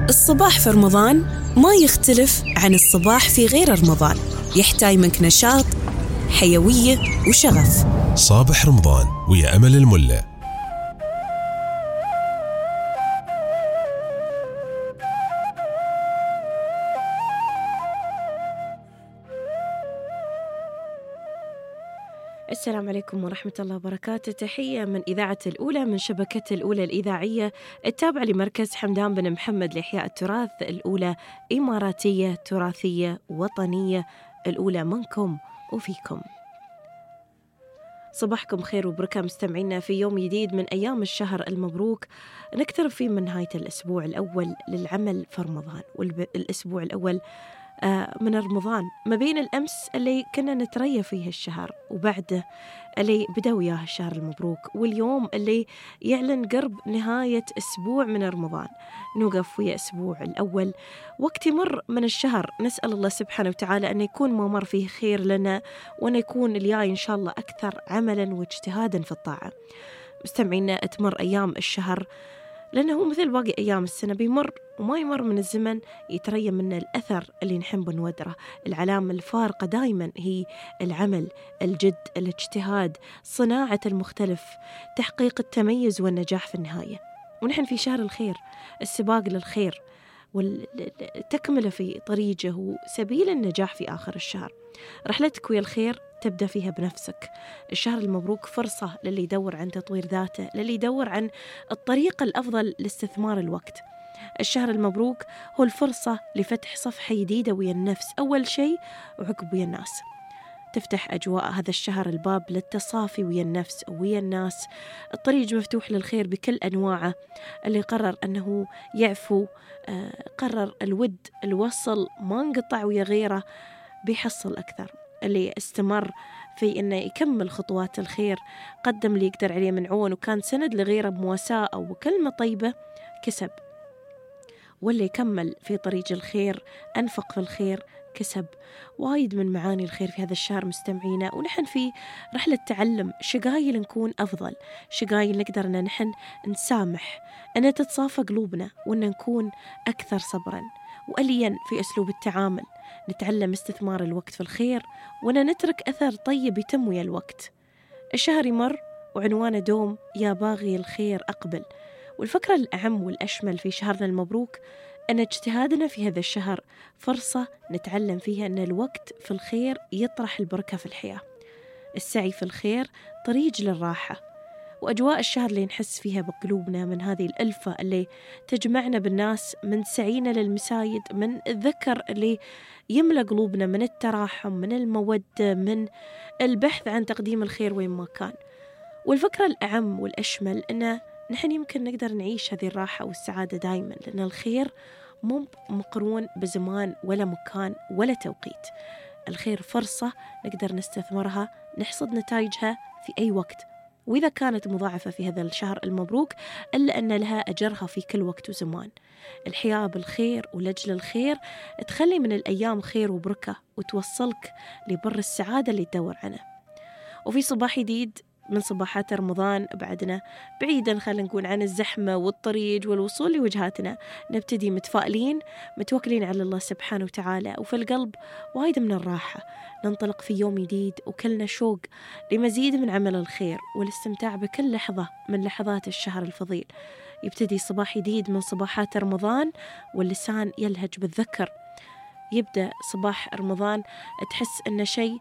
الصباح في رمضان ما يختلف عن الصباح في غير رمضان، يحتاج منك نشاط، حيوية وشغف. صباح رمضان ويا أمل الملة. السلام عليكم ورحمة الله وبركاته. تحية من إذاعة الأولى من شبكة الأولى الإذاعية التابعة لمركز حمدان بن محمد لإحياء التراث. الأولى إماراتية تراثية وطنية، الأولى منكم وفيكم. صباحكم خير وبركة مستمعينا في يوم جديد من أيام الشهر المبروك، نقترب فيه من نهاية الأسبوع الأول للعمل في رمضان، والأسبوع الأول من رمضان، ما بين الأمس اللي كنا نتريى فيه الشهر وبعده اللي بدأ وياه الشهر المبروك، واليوم اللي يعلن قرب نهاية أسبوع من رمضان. نوقف ويا أسبوع الأول، وقت يمر من الشهر نسأل الله سبحانه وتعالى أن يكون ما مر فيه خير لنا، وأن يكون الجاي إن شاء الله أكثر عملا واجتهادا في الطاعة. مستمعينا، تمر أيام الشهر لأنه مثل باقي أيام السنة بيمر، وما يمر من الزمن يتريى منا الأثر اللي نحب نودره. العلامة الفارقة دايما هي العمل، الجد، الاجتهاد، صناعة المختلف، تحقيق التميز والنجاح في النهاية. ونحن في شهر الخير، السباق للخير والتكملة في طريقه وسبيل النجاح في آخر الشهر. رحلتك ويا الخير تبدأ فيها بنفسك. الشهر المبروك فرصة للي يدور عن تطوير ذاته، للي يدور عن الطريقة الأفضل لاستثمار الوقت. الشهر المبروك هو الفرصة لفتح صفحة جديدة ويا النفس أول شيء، وعقب ويا الناس. تفتح أجواء هذا الشهر الباب للتصافي ويا النفس ويا الناس. الطريق مفتوح للخير بكل أنواعه. اللي قرر أنه يعفو، قرر الود، الوصل، ما انقطع ويا غيره، بيحصل أكثر. اللي استمر في أنه يكمل خطوات الخير، قدم اللي يقدر عليه من عون، وكان سند لغيره بمواساة أو كلمة طيبة، كسب. واللي يكمل في طريق الخير، أنفق في الخير، كسب. وايد من معاني الخير في هذا الشهر مستمعينا، ونحن في رحلة تعلم. شقايل نكون أفضل، شقايل نقدر أن نحن نسامح، أن تتصافى قلوبنا، وأن نكون أكثر صبرا وأليا في أسلوب التعامل. نتعلم استثمار الوقت في الخير، وأن نترك أثر طيب يتم ويا الوقت. الشهر يمر وعنوانه دوم، يا باغي الخير أقبل. والفكرة الأهم والأشمل في شهرنا المبروك أن اجتهادنا في هذا الشهر فرصة نتعلم فيها أن الوقت في الخير يطرح البركة في الحياة. السعي في الخير طريق للراحة، وأجواء الشهر اللي نحس فيها بقلوبنا من هذه الألفة اللي تجمعنا بالناس، من سعينا للمسايد، من الذكر اللي يملأ قلوبنا، من التراحم، من المودة، من البحث عن تقديم الخير وين ما كان. والفكرة الأعم والأشمل أن نحن يمكن نقدر نعيش هذه الراحة والسعادة دائما، لأن الخير مو مقرون بزمان ولا مكان ولا توقيت. الخير فرصة نقدر نستثمرها، نحصد نتائجها في أي وقت، وإذا كانت مضاعفة في هذا الشهر المبروك إلا أن لها أجرها في كل وقت وزمان. الحياة بالخير ولجل الخير تخلي من الأيام خير وبركة، وتوصلك لبر السعادة اللي تدور عنه. وفي صباح جديد من صباحات رمضان، بعدنا بعيدا خلينا نقول عن الزحمة والطريق والوصول لوجهاتنا، نبتدي متفائلين متوكلين على الله سبحانه وتعالى، وفي القلب وايد من الراحة. ننطلق في يوم جديد وكلنا شوق لمزيد من عمل الخير والاستمتاع بكل لحظة من لحظات الشهر الفضيل. يبتدي صباح جديد من صباحات رمضان واللسان يلهج بالذكر. يبدأ صباح رمضان تحس أنه شيء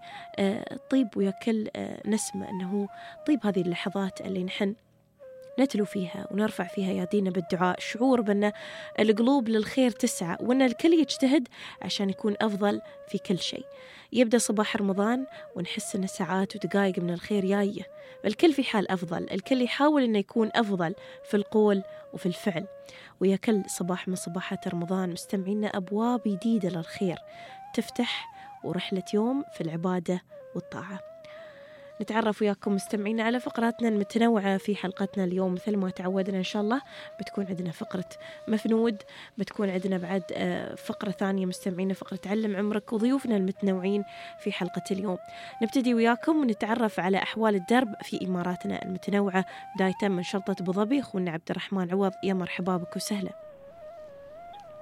طيب ويا كل نسمة، أنه طيب هذه اللحظات اللي نحن نتلو فيها ونرفع فيها يدينا بالدعاء، شعور بأن القلوب للخير تسعى، وأن الكل يجتهد عشان يكون أفضل في كل شيء. يبدأ صباح رمضان ونحس أن ساعات ودقائق من الخير جاية، الكل في حال أفضل، الكل يحاول أنه يكون أفضل في القول وفي الفعل. ويا كل صباح من صباحات رمضان مستمعين أبواب جديدة للخير تفتح، ورحلة يوم في العبادة والطاعة. نتعرف وياكم مستمعينا على فقراتنا المتنوعة في حلقتنا اليوم. مثل ما تعودنا إن شاء الله بتكون عندنا فقرة مفنود، بتكون عندنا بعد فقرة ثانية مستمعينا، فقرة علم عمرك، وضيوفنا المتنوعين في حلقة اليوم. نبتدي وياكم ونتعرف على أحوال الدرب في إماراتنا المتنوعة، بداية من شرطة أبو ظبي. أخونا عبد الرحمن عوض، يا مرحبا بك وسهلا.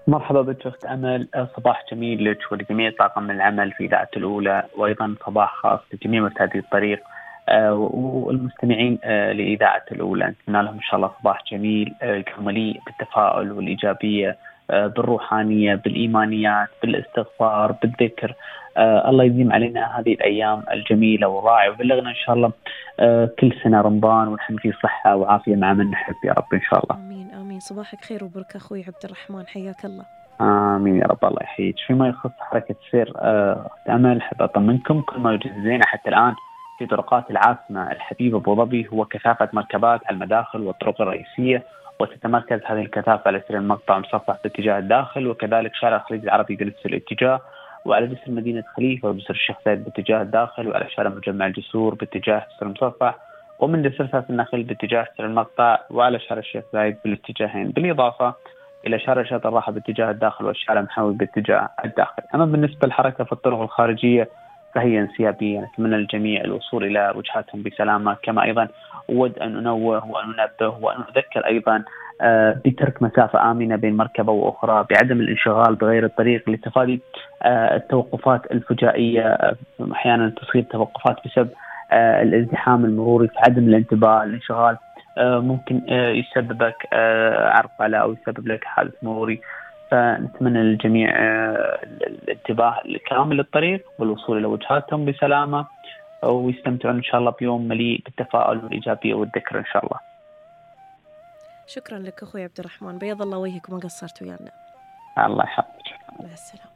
مرحبا بك أخت أمل، صباح جميل لك ولجميع طاقم العمل في إذاعة الأولى، وأيضا صباح خاص لجميع مرتادي الطريق والمستمعين لإذاعة الأولى. نتمنى لهم إن شاء الله صباح جميل يكون مليء بالتفاؤل والإيجابية، بالروحانية، بالإيمانيات، بالاستغفار، بالذكر. الله يديم علينا هذه الأيام الجميلة والرائعة، وبلغنا إن شاء الله كل سنة رمضان ونحن في صحة وعافية مع من نحب يا رب إن شاء الله. آمين آمين. صباحك خير وبركة أخوي عبد الرحمن، حياك الله. آمين يا رب، الله يحييك. فيما يخص حركة السير أمل، حاب أطمنكم كل ما يوجد زينة حتى الآن في طرقات العاصمة الحبيبة أبو ظبي هو كثافة مركبات على المداخل والطرق الرئيسية، وتتمركز هذه الكثافة على سير المقطع مصفح باتجاه الداخل، وكذلك شارع الخليج العربي بنفس الاتجاه، وعلى جسر مدينة خليفة وجسر الشيخ زايد باتجاه الداخل، وعلى شارع مجمع الجسور باتجاه جسر المصفح، ومن جسر فاس النخل باتجاه سير المقطع، وعلى شارع الشيخ زايد بالاتجاهين، بالإضافة إلى شارع شاطئ الراحة باتجاه الداخل والشارع محاوي باتجاه الداخل. أما بالنسبة للحركة في الطرق الخارجية فهي انسيابية، نتمنى للجميع الوصول إلى وجهاتهم بسلامة. كما أيضا أود أن أنوه وأن أنبه وأن أذكر أيضا بترك مسافة آمنة بين مركبة وأخرى، بعدم الانشغال بغير الطريق لتفادي التوقفات الفجائية، أحيانا تصير توقفات بسبب الازدحام المروري، في عدم الانتباه. الانشغال ممكن يسببك عرقلة أو يسبب لك حادث مروري، فنتمنى للجميع الانتباه الكامل للطريق والوصول إلى وجهاتهم بسلامة، ويستمتعون إن شاء الله بيوم مليء بالتفاؤل والإيجابية والذكر إن شاء الله. شكرا لك أخوي عبد الرحمن، بيض الله وجهك وما قصرت ويانا. الله يحفظك. مع السلامة.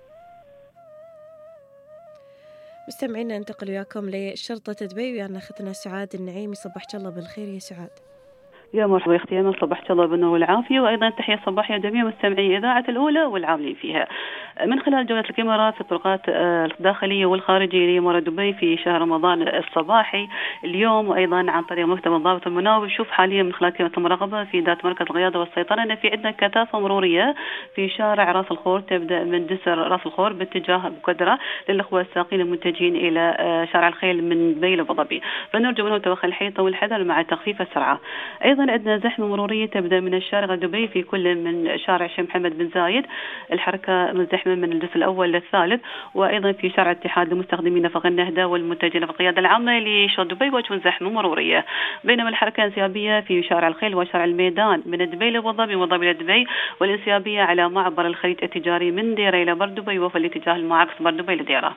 مستمعينا ننتقل وياكم لشرطة دبي ويانا أختنا سعاد النعيمي. صبحك الله بالخير يا سعاد. يا مرحبا يا اختي أمل، صبحت الله بالنور والعافية، وأيضا تحية صباحية جميع مستمعي إذاعة الأولى والعاملين فيها. من خلال جولة الكاميرا في الطرقات الداخلية والخارجية لممر دبي في شهر رمضان الصباحي اليوم، وأيضا عن طريق مكتب الضابط المناوب، نشوف حاليا من خلال كاميرا المراقبة في ذات مركز القيادة والسيطرة أن في عندنا كثافة مرورية في شارع راس الخور، تبدأ من جسر راس الخور باتجاه بكدرة للأخوة الساقين المتجهين إلى شارع الخيل من دبي لأبو ظبي، فنرجو منهم توخي الحيطة والحذر مع تخفيف السرعة. أيضا عندنا زحمة مرورية تبدأ من الشارع دبي في كل من شارع الشيخ محمد بن زايد، الحركة مزدحمة من الجسر الأول للثالث، وأيضا في شارع الاتحاد لمستخدمين نفق النهدة والمتجهين في القيادة العامة لشرطة دبي وجه زحمة مرورية، بينما الحركة انسيابية في شارع الخيل وشارع الميدان من دبي لأبو ظبي وظبي لدبي، والانسيابية على معبر الخليج التجاري من ديرة إلى بردبي وفي الاتجاه المعاكس بردبي لديرة.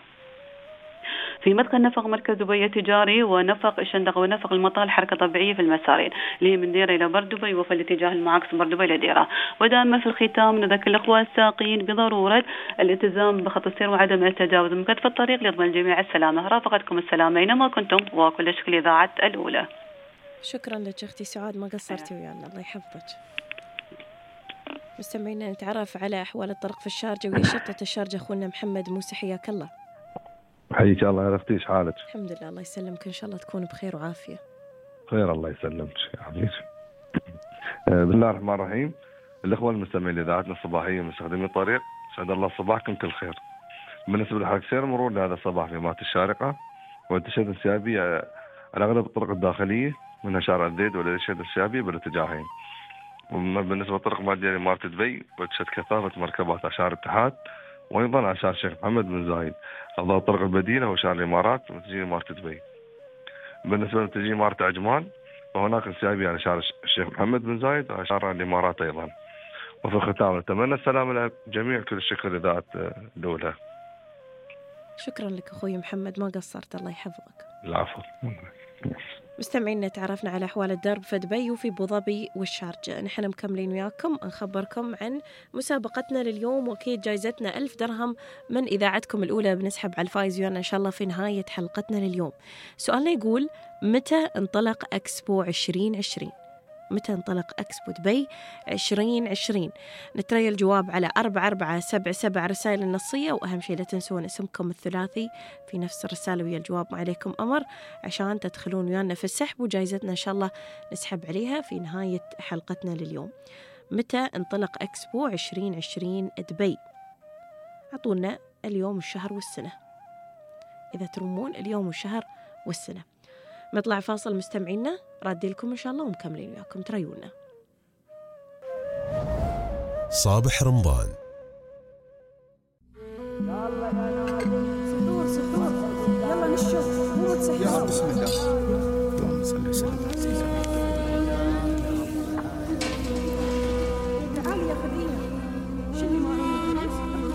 في مدخل نفق مركز دبي التجاري ونفق الشندقة ونفق المطال حركة طبيعية في المسارين اللي هي من ديرة إلى بردبي وفي الاتجاه المعاكس بردبي لديرة. ودائما في الختام نذكر الأخوة الساقين بضرورة الالتزام بخط السير وعدم التجاوز من كتف الطريق ليضمن الجميع السلامة. رافقتكم السلامة أينما كنتم، وكل شكل إذاعة الأولى. شكرا لك أختي سعاد، ما قصرتي ويانا، الله يحفظك. مستمعينا نتعرف على أحوال الطرق في الشارجة ويا شرطة الشارجة أخونا محمد موسى، حياك الله. حياك الله يا اختي، ايش حالك؟ الحمد لله الله يسلمك، ان شاء الله تكون بخير وعافيه. خير الله يسلمك يعافيك. بسم الله الرحمن الرحيم. الاخوه المستمعين لاذاعتنا الصباحيه مستخدمي الطريق، سعد الله صباحكم كل خير. بالنسبه لحركه سير المرور لهذا الصباح في مات الشارقه والتشهد السيابي على اغلب الطرق الداخليه منها شارع الزيد والتشهد السيابي بالاتجاهين. بالنسبه للطرق الماديه لمارت دبي وتشهد كثافه مركبات على شارع الاتحاد وايضا على شارع الشيخ محمد بن زايد. افضل الطرق البديله هو شارع الامارات ومتجهين مارت دبي. بالنسبه لمتجهين مارت عجمان فهناك انسيابيه على شارع الشيخ محمد بن زايد وعلى شارع الامارات ايضا. وفي الختام نتمنى السلامه لجميع، كل الشكر لإذاعة الأولى. شكرا لك اخوي محمد، ما قصرت، الله يحفظك. العفو. مستمعينا تعرفنا على أحوال الدرب في دبي وفي أبو ظبي والشارجة. نحن مكملين وياكم نخبركم عن مسابقتنا لليوم، وأكيد جايزتنا 1000 درهم من إذاعتكم الأولى بنسحب على الفايز ويانا إن شاء الله في نهاية حلقتنا لليوم. سؤالنا يقول: متى انطلق أكسبو 2020؟ متى انطلق أكسبو دبي 2020؟ نتريى الجواب على 4477 رسائل النصية، وأهم شيء لا تنسون اسمكم الثلاثي في نفس الرسالة ويا الجواب، ما عليكم أمر عشان تدخلون ويانا في السحب، وجايزتنا إن شاء الله نسحب عليها في نهاية حلقتنا لليوم. متى انطلق أكسبو 2020 دبي؟ أعطونا اليوم والشهر والسنة إذا ترمون اليوم والشهر والسنة. نطلع فاصل مستمعينا، رادي لكم إن شاء الله ومكملين وياكم، تريونا. صابح رمضان. يلا نشوف مو تسحب. بسم الله. اللهم صل وسلم على سيدنا تعالي يا خديجة. شنو ما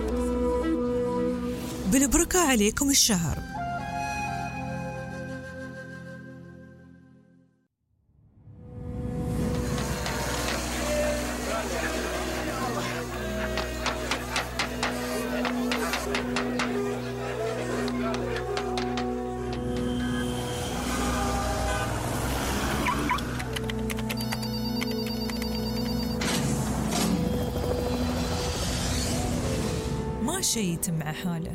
بالبركة عليكم الشهر. ما شيء يتم مع حاله.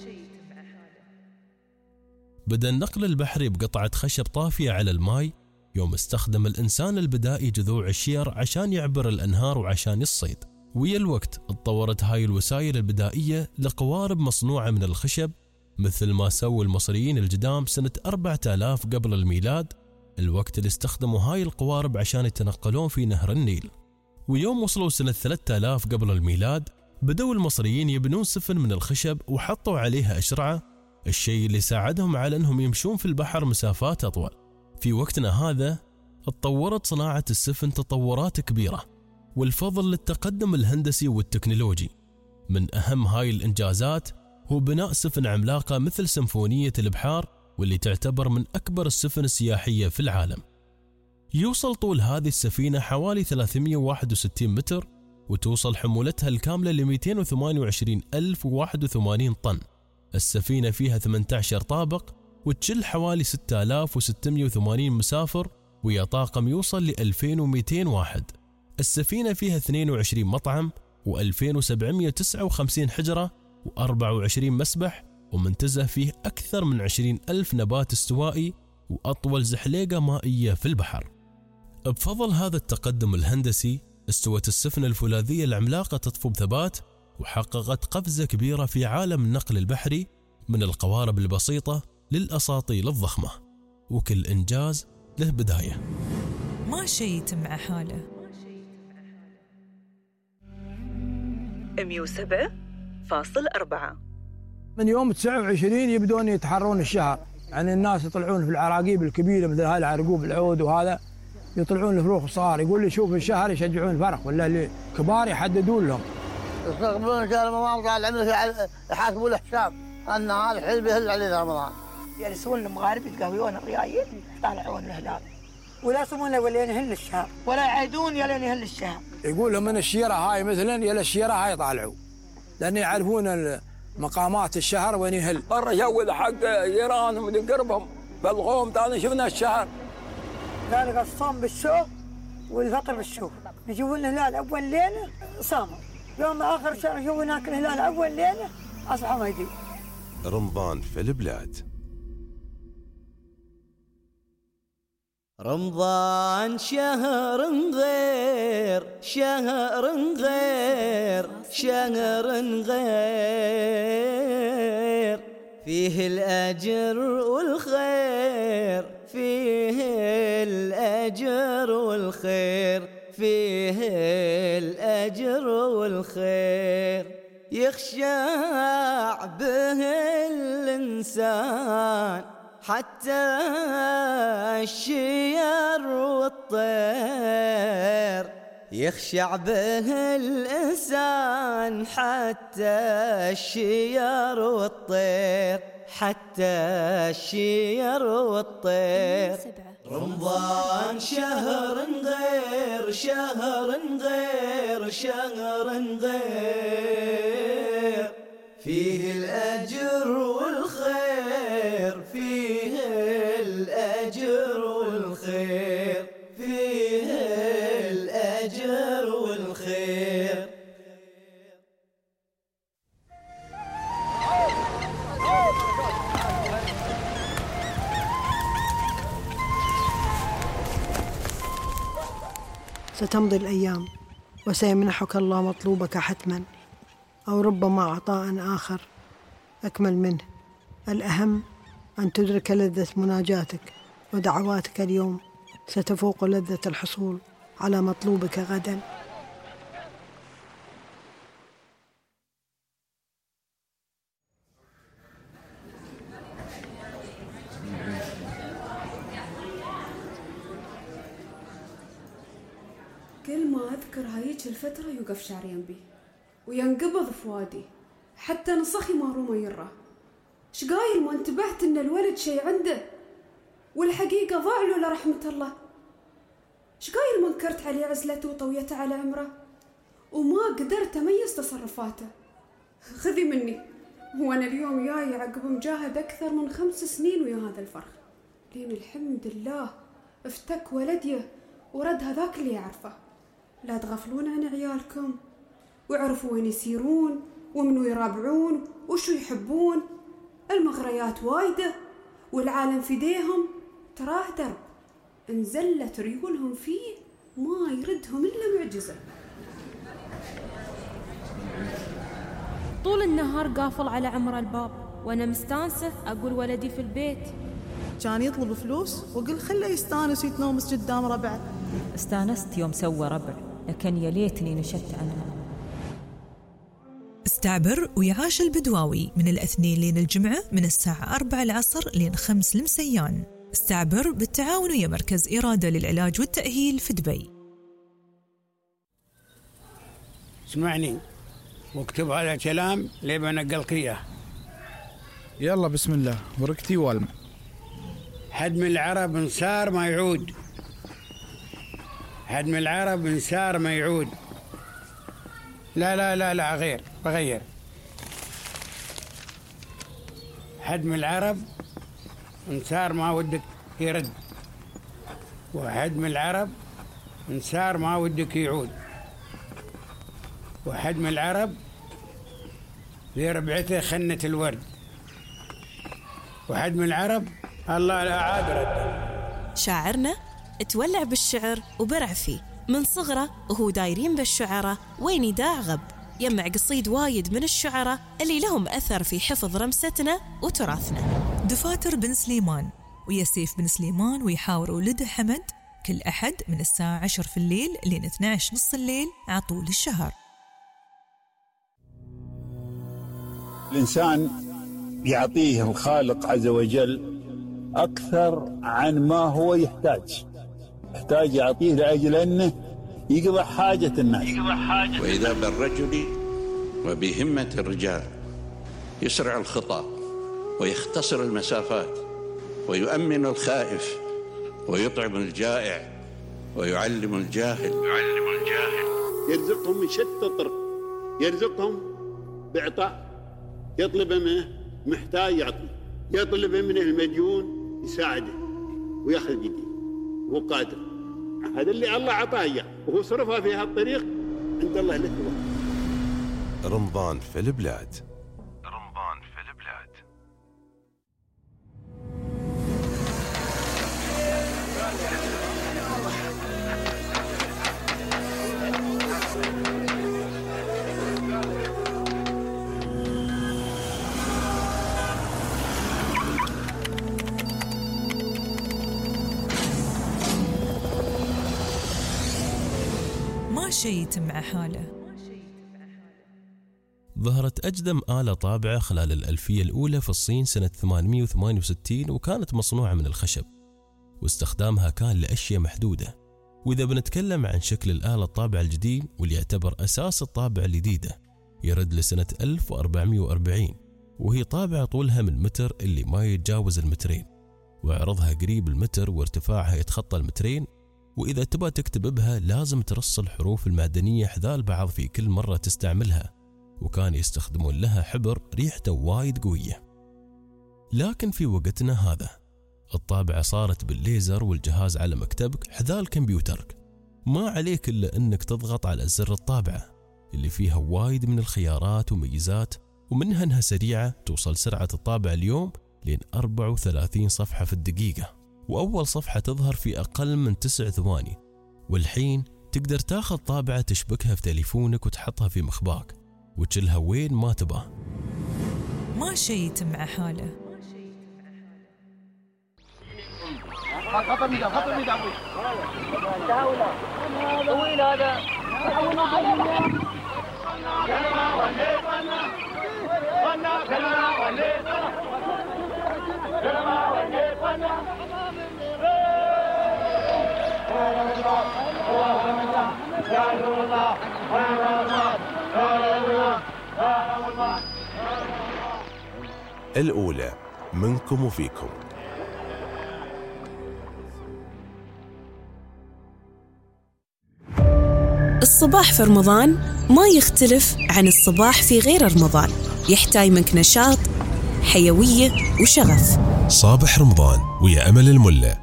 بدأ النقل البحري بقطعة خشب طافية على الماء يوم استخدم الإنسان البدائي جذوع الشير عشان يعبر الأنهار وعشان يصيد. ويا الوقت اتطورت هاي الوسائل البدائية لقوارب مصنوعة من الخشب مثل ما سووا المصريين القدام سنة 4000 قبل الميلاد، الوقت اللي استخدموا هاي القوارب عشان يتنقلون في نهر النيل. ويوم وصلوا سنة 3000 قبل الميلاد بدأوا المصريين يبنون سفن من الخشب وحطوا عليها أشرعة، الشيء اللي ساعدهم على أنهم يمشون في البحر مسافات أطول. في وقتنا هذا اتطورت صناعة السفن تطورات كبيرة، والفضل للتقدم الهندسي والتكنولوجي. من أهم هاي الإنجازات هو بناء سفن عملاقة مثل سمفونية البحار، واللي تعتبر من أكبر السفن السياحية في العالم. يوصل طول هذه السفينة حوالي 361 متر، وتوصل حمولتها الكاملة ل 228,081 طن. السفينة فيها 18 طابق، وتشل حوالي 6680 مسافر، ويا طاقم يوصل ل 2200 واحد. السفينة فيها 22 مطعم و2759 حجرة و24 مسبح، ومنتزه فيه أكثر من 20,000 نبات استوائي وأطول زحليقة مائية في البحر. بفضل هذا التقدم الهندسي استوت السفن الفولاذية العملاقة تطفو بثبات، وحققت قفزة كبيرة في عالم النقل البحري من القوارب البسيطة للأساطيل الضخمة، وكل إنجاز له بداية. ما شيء يتم مع حاله. 107.4 من يوم 29 يبدون يتحرون الشهر، يعني الناس يطلعون في العراقيب الكبيرة مثل هاي العرقوب العود، وهذا يطلعون الفروخ الصغار، يقول لي شوف الشهر يشجعون الفرخ، ولا اللي كبار يحددون لهم. يستقبلون شهر رمضان طال عمرك يحاسبوا الحساب ان هذا الحلم يهل علينا رمضان. يعني يسوون المغارب يتقهوون الريايل يطالعون الهلال، ولا يصومون ولا ينهل الشهر، ولا يعيدون يلا ينهل الشهر. يقول لهم من الشيرة هاي مثلا يلا الشيرة هاي يطالعوا، لأن يعرفون مقامات الشهر وين يهل. مرة يجول حق إيران من قربهم بلغوم تاني شفنا الشهر. قال الصوم بالشوف والفطر بالشوف، يجيبون الهلال أول ليلة صاموا، يوم آخر شهر يجيبون هناك الهلال أول ليلة أصبحوا ما يجي. رمضان في البلاد. رمضان شهر غير شهر غير شهر غير، فيه الأجر والخير، فيه الأجر والخير، فيه الأجر والخير، يخشع به الإنسان حتى الشير والطير، يخشع به الإنسان حتى الشير والطير، حتى الشير والطير. رمضان شهر غير شهر غير شهر غير، فيه الأجر والخير، فيه الأجر والخير، فيه الأجر والخير. ستمضي الأيام وسيمنحك الله مطلوبك حتما، أو ربما عطاء آخر أكمل منه. الأهم أن تدرك لذة مناجاتك، ودعواتك اليوم ستفوق لذة الحصول على مطلوبك غدا. كل ما أذكر هايج الفترة يوقف شعري ينبي وينقبض فؤادي، حتى نصخي ما يره. شقايل ما انتبهت إن الولد شي عنده، والحقيقة ضاع له لرحمة الله. شقايل ما انكرت عليه عزلته وطويته على عمره، وما قدرت أميز تصرفاته. خذي مني، وأنا اليوم جاي عقب مجاهد أكثر من 5 سنين ويا هذا الفرخ، لين الحمد لله افتك ولديه ورد هذاك اللي يعرفه. لا تغفلون عن عيالكم، وعرفوا وين يسيرون ومنو يرابعون وشو يحبون. المغريات وايدة والعالم في ديهم، تراه درب انزلت ريولهم فيه ما يردهم إلا معجزة. طول النهار قافل على عمر الباب وأنا مستانسة أقول ولدي في البيت. كان يطلب فلوس وقل خله يستانس ويتنومس قدام ربع. استانست يوم سوى ربع، لكن يا ليتني نشدت عنها. استعبر ويعاش البدواوي من الاثنين لين الجمعة من الساعة 4 العصر لين 5 المسيان. استعبر بالتعاون ويا مركز إرادة للعلاج والتأهيل في دبي. اسمعني واكتب هذا الكلام لي بنقلك اياه. يلا بسم الله، ورقتي والمع. حدم العرب انصار ما يعود، حدم العرب انصار ما يعود. لا لا لا لا بغير. حدم العرب انصار ما ودك يرد، وحدم العرب انصار ما ودك يعود، وحدم العرب ذي ربعته خنة الورد، وحدم العرب الله لا عاد رد. شاعرنا تولع بالشعر وبرع فيه من صغره، وهو دايرين بالشعراء وين يداع غب. يمع قصيد وايد من الشعراء اللي لهم أثر في حفظ رمستنا وتراثنا. دفاتر بن سليمان ويا سيف بن سليمان ويحاور ولده حمد كل أحد من الساعة 10 في الليل لين 12 نص الليل عطول الشهر. الإنسان يعطيه الخالق عز وجل أكثر عن ما هو يحتاج يعطيه لأجل أنه يقضى حاجة الناس. وإذا بالرجل وبهمة الرجال يسرع الخطى ويختصر المسافات ويؤمن الخائف ويطعم الجائع ويعلم الجاهل. يرزقهم من شتى الطرق، يرزقهم بإعطاء، يطلب منه محتاج يعطي، يطلب منه المديون يساعده ويأخذ بيده، وهو قادر. هذا اللي الله عطاه اياه وهو صرفها في هالطريق عند الله له. رمضان في البلاد. ما شيء يتم مع حاله. ظهرت أقدم آلة طابعة خلال الألفية الأولى في الصين سنة 868، وكانت مصنوعة من الخشب، واستخدامها كان لأشياء محدودة. وإذا بنتكلم عن شكل الآلة الطابعة الجديد واللي يعتبر أساس الطابعة الجديدة، يرد لسنة 1440، وهي طابعة طولها من متر اللي ما يتجاوز المترين، وعرضها قريب المتر وارتفاعها يتخطى المترين. وإذا تبى تكتب بها لازم ترص الحروف المعدنية حذال بعض في كل مرة تستعملها، وكان يستخدمون لها حبر ريحته وايد قوية. لكن في وقتنا هذا الطابعة صارت بالليزر والجهاز على مكتبك حذال كمبيوترك، ما عليك إلا أنك تضغط على زر الطابعة اللي فيها وايد من الخيارات وميزات، ومنها أنها سريعة، توصل سرعة الطابعة اليوم لين 34 صفحة في الدقيقة، وأول صفحة تظهر في أقل من 9 ثواني. والحين تقدر تاخذ طابعة تشبكها في تليفونك وتحطها في مخباك وتشلها وين ما تباه. ما شيء يتم مع حاله. خطر ميدان ابوي داوله طويل هذا الأولى منكم وفيكم. الصباح في رمضان ما يختلف عن الصباح في غير رمضان، يحتاج منك نشاط، حيوية وشغف. صابح رمضان ويا أمل الملة.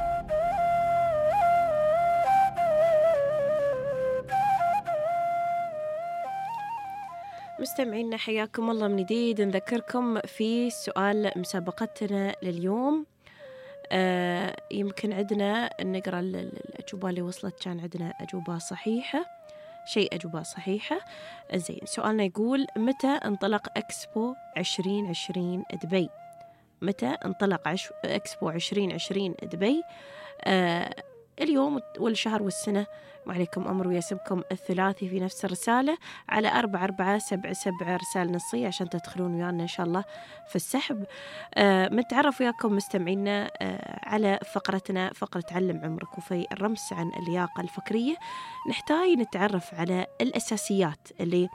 مستمعينا حياكم الله من جديد. نذكركم في سؤال مسابقتنا لليوم. يمكن عندنا نقرأ الأجوبة اللي وصلت، كان عندنا أجوبة صحيحة، أجوبة صحيحة. زين، سؤالنا يقول: متى انطلق إكسبو 2020 دبي؟ متى انطلق إكسبو 2020 دبي؟ اليوم والشهر والسنة، وعليكم أمر ويسمكم الثلاثي في نفس الرسالة على 4477 رسالة نصية عشان تدخلون ويانا إن شاء الله في السحب. متعرف وياكم مستمعينا على فقرتنا، فقرة علم عمرك، وفي الرمس عن اللياقة الفكرية نحتاج نتعرف على الأساسيات اللي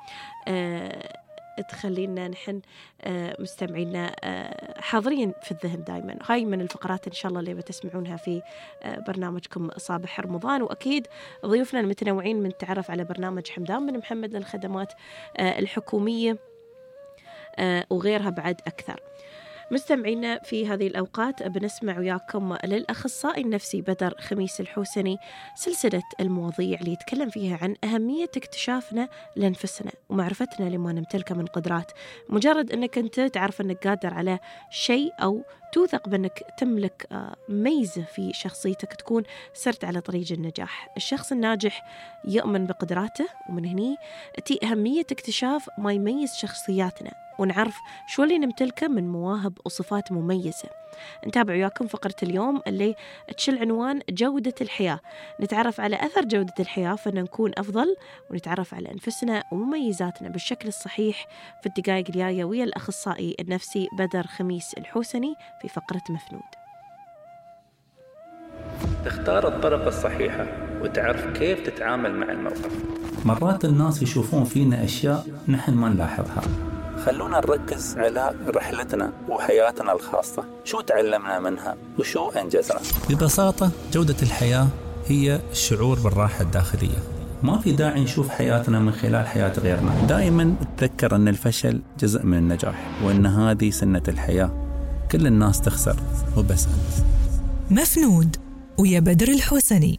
تخلينا نحن مستمعينا حاضرين في الذهن دائما. هاي من الفقرات إن شاء الله اللي بتسمعونها في برنامجكم صباح رمضان، وأكيد ضيوفنا المتنوعين من تعرف على برنامج حمدان بن محمد للخدمات الحكومية وغيرها بعد أكثر. مستمعينا في هذه الأوقات بنسمع وياكم للأخصائي النفسي بدر خميس الحوسني سلسلة المواضيع اللي يتكلم فيها عن أهمية اكتشافنا لأنفسنا ومعرفتنا لما نمتلكه من قدرات. مجرد أنك أنت تعرف أنك قادر على شيء أو توثق بأنك تملك ميزة في شخصيتك، تكون سرت على طريق النجاح. الشخص الناجح يؤمن بقدراته، ومن هني تأتي أهمية اكتشاف ما يميز شخصياتنا ونعرف شو اللي نمتلكه من مواهب وصفات مميزة. نتابع وياكم فقرة اليوم اللي تشل عنوان جودة الحياة، نتعرف على أثر جودة الحياة فإن نكون أفضل، ونتعرف على أنفسنا ومميزاتنا بالشكل الصحيح في الدقائق الجاية ويا الأخصائي النفسي بدر خميس الحوسني في فقرة مفنود. تختار الطرق الصحيحة وتعرف كيف تتعامل مع الموقف. مرات الناس يشوفون فينا أشياء نحن ما نلاحظها. خلونا نركز على رحلتنا وحياتنا الخاصة، شو تعلمنا منها وشو أنجزنا. ببساطة جودة الحياة هي الشعور بالراحة الداخلية. ما في داعي نشوف حياتنا من خلال حياة غيرنا. دائما تذكر أن الفشل جزء من النجاح، وأن هذه سنة الحياة، كل الناس تخسر وبس أنت. مفنود ويا بدر الحوسني.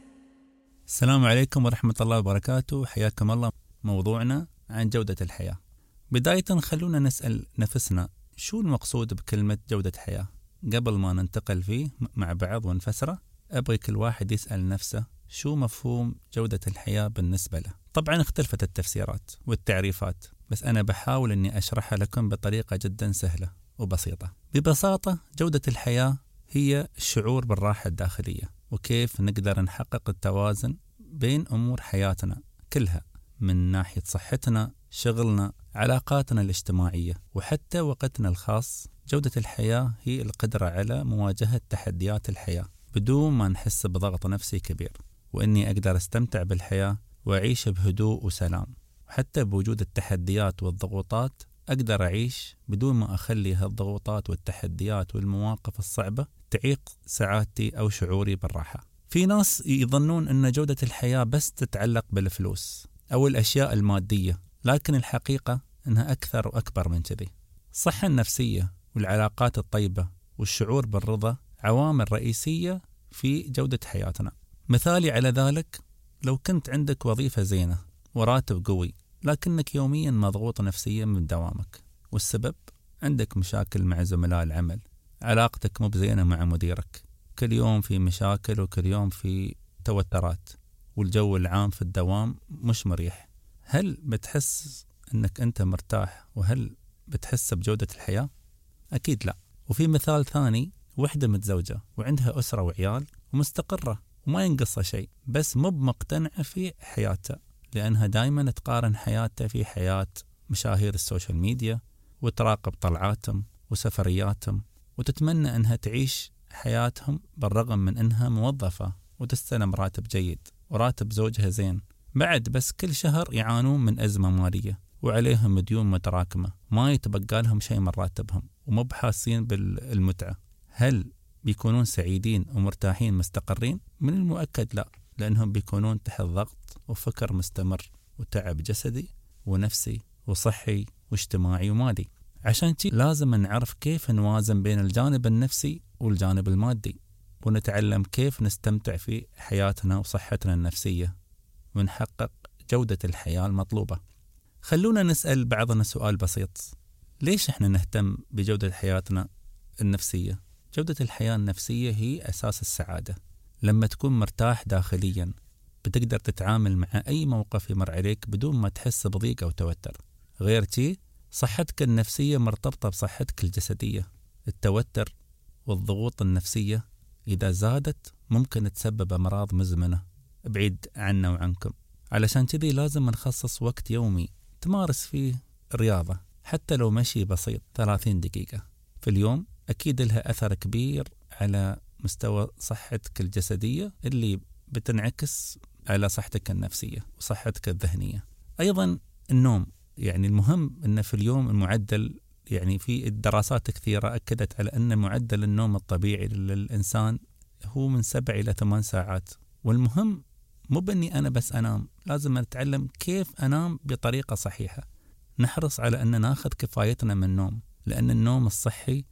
السلام عليكم ورحمة الله وبركاته، حياكم الله. موضوعنا عن جودة الحياة. بداية خلونا نسأل نفسنا شو المقصود بكلمة جودة حياة قبل ما ننتقل فيه مع بعض ونفسره. أبغي كل واحد يسأل نفسه شو مفهوم جودة الحياة بالنسبة له. طبعا اختلفت التفسيرات والتعريفات، بس أنا بحاول أني أشرحها لكم بطريقة جدا سهلة وبسيطة. ببساطة جودة الحياة هي الشعور بالراحة الداخلية، وكيف نقدر نحقق التوازن بين أمور حياتنا كلها، من ناحية صحتنا، شغلنا، علاقاتنا الاجتماعية، وحتى وقتنا الخاص. جودة الحياة هي القدرة على مواجهة تحديات الحياة بدون ما نحس بضغط نفسي كبير، وإني أقدر أستمتع بالحياة وأعيش بهدوء وسلام. وحتى بوجود التحديات والضغوطات أقدر أعيش بدون ما أخلي هالضغوطات والتحديات والمواقف الصعبة تعيق سعادتي أو شعوري بالراحة. في ناس يظنون أن جودة الحياة بس تتعلق بالفلوس أو الأشياء المادية، لكن الحقيقة أنها أكثر وأكبر من كذي. الصحة النفسية والعلاقات الطيبة والشعور بالرضا عوامل رئيسية في جودة حياتنا. مثالي على ذلك، لو كنت عندك وظيفة زينة وراتب قوي، لكنك يوميا مضغوط نفسيا من دوامك، والسبب عندك مشاكل مع زملاء العمل، علاقتك مو بزينة مع مديرك، كل يوم في مشاكل وكل يوم في توترات، والجو العام في الدوام مش مريح، هل بتحس أنك أنت مرتاح؟ وهل بتحس بجودة الحياة؟ أكيد لا. وفي مثال ثاني، وحدة متزوجة وعندها أسرة وعيال ومستقرة وما ينقصها شيء، بس مو بمقتنعة في حياتها، لأنها دايما تقارن حياتها في حياة مشاهير السوشيال ميديا، وتراقب طلعاتهم وسفرياتهم، وتتمنى أنها تعيش حياتهم بالرغم من أنها موظفة وتستلم راتب جيد وراتب زوجها زين، بعد بس كل شهر يعانون من أزمة مالية وعليهم ديون متراكمة، ما يتبقى لهم شيء من راتبهم ومو بحاسين بالمتعة. هل بيكونون سعيدين ومرتاحين مستقرين؟ من المؤكد لا، لأنهم بيكونون تحت ضغط وفكر مستمر وتعب جسدي ونفسي وصحي واجتماعي ومالي. عشان كذا لازم نعرف كيف نوازن بين الجانب النفسي والجانب المادي، ونتعلم كيف نستمتع في حياتنا وصحتنا النفسية ونحقق جودة الحياة المطلوبة. خلونا نسأل بعضنا سؤال بسيط: ليش احنا نهتم بجودة حياتنا النفسية؟ جودة الحياة النفسية هي أساس السعادة. لما تكون مرتاح داخليا بتقدر تتعامل مع أي موقف يمر عليك بدون ما تحس بضيق أو توتر. غير شيء، صحتك النفسية مرتبطة بصحتك الجسدية. التوتر والضغوط النفسية إذا زادت ممكن تسبب أمراض مزمنة بعيد عنا وعنكم. علشان كذي لازم نخصص وقت يومي تمارس فيه رياضة، حتى لو مشي بسيط 30 دقيقة في اليوم، أكيد لها أثر كبير على مستوى صحتك الجسدية اللي بتنعكس على صحتك النفسية وصحتك الذهنية. أيضا النوم، يعني المهم أن في اليوم المعدل، يعني في الدراسات كثيرة أكدت على أن معدل النوم الطبيعي للإنسان هو من 7 إلى 8 ساعات. والمهم مو بأني أنا بس أنام، لازم نتعلم كيف أنام بطريقة صحيحة. نحرص على أن ناخذ كفايتنا من النوم، لأن النوم الصحي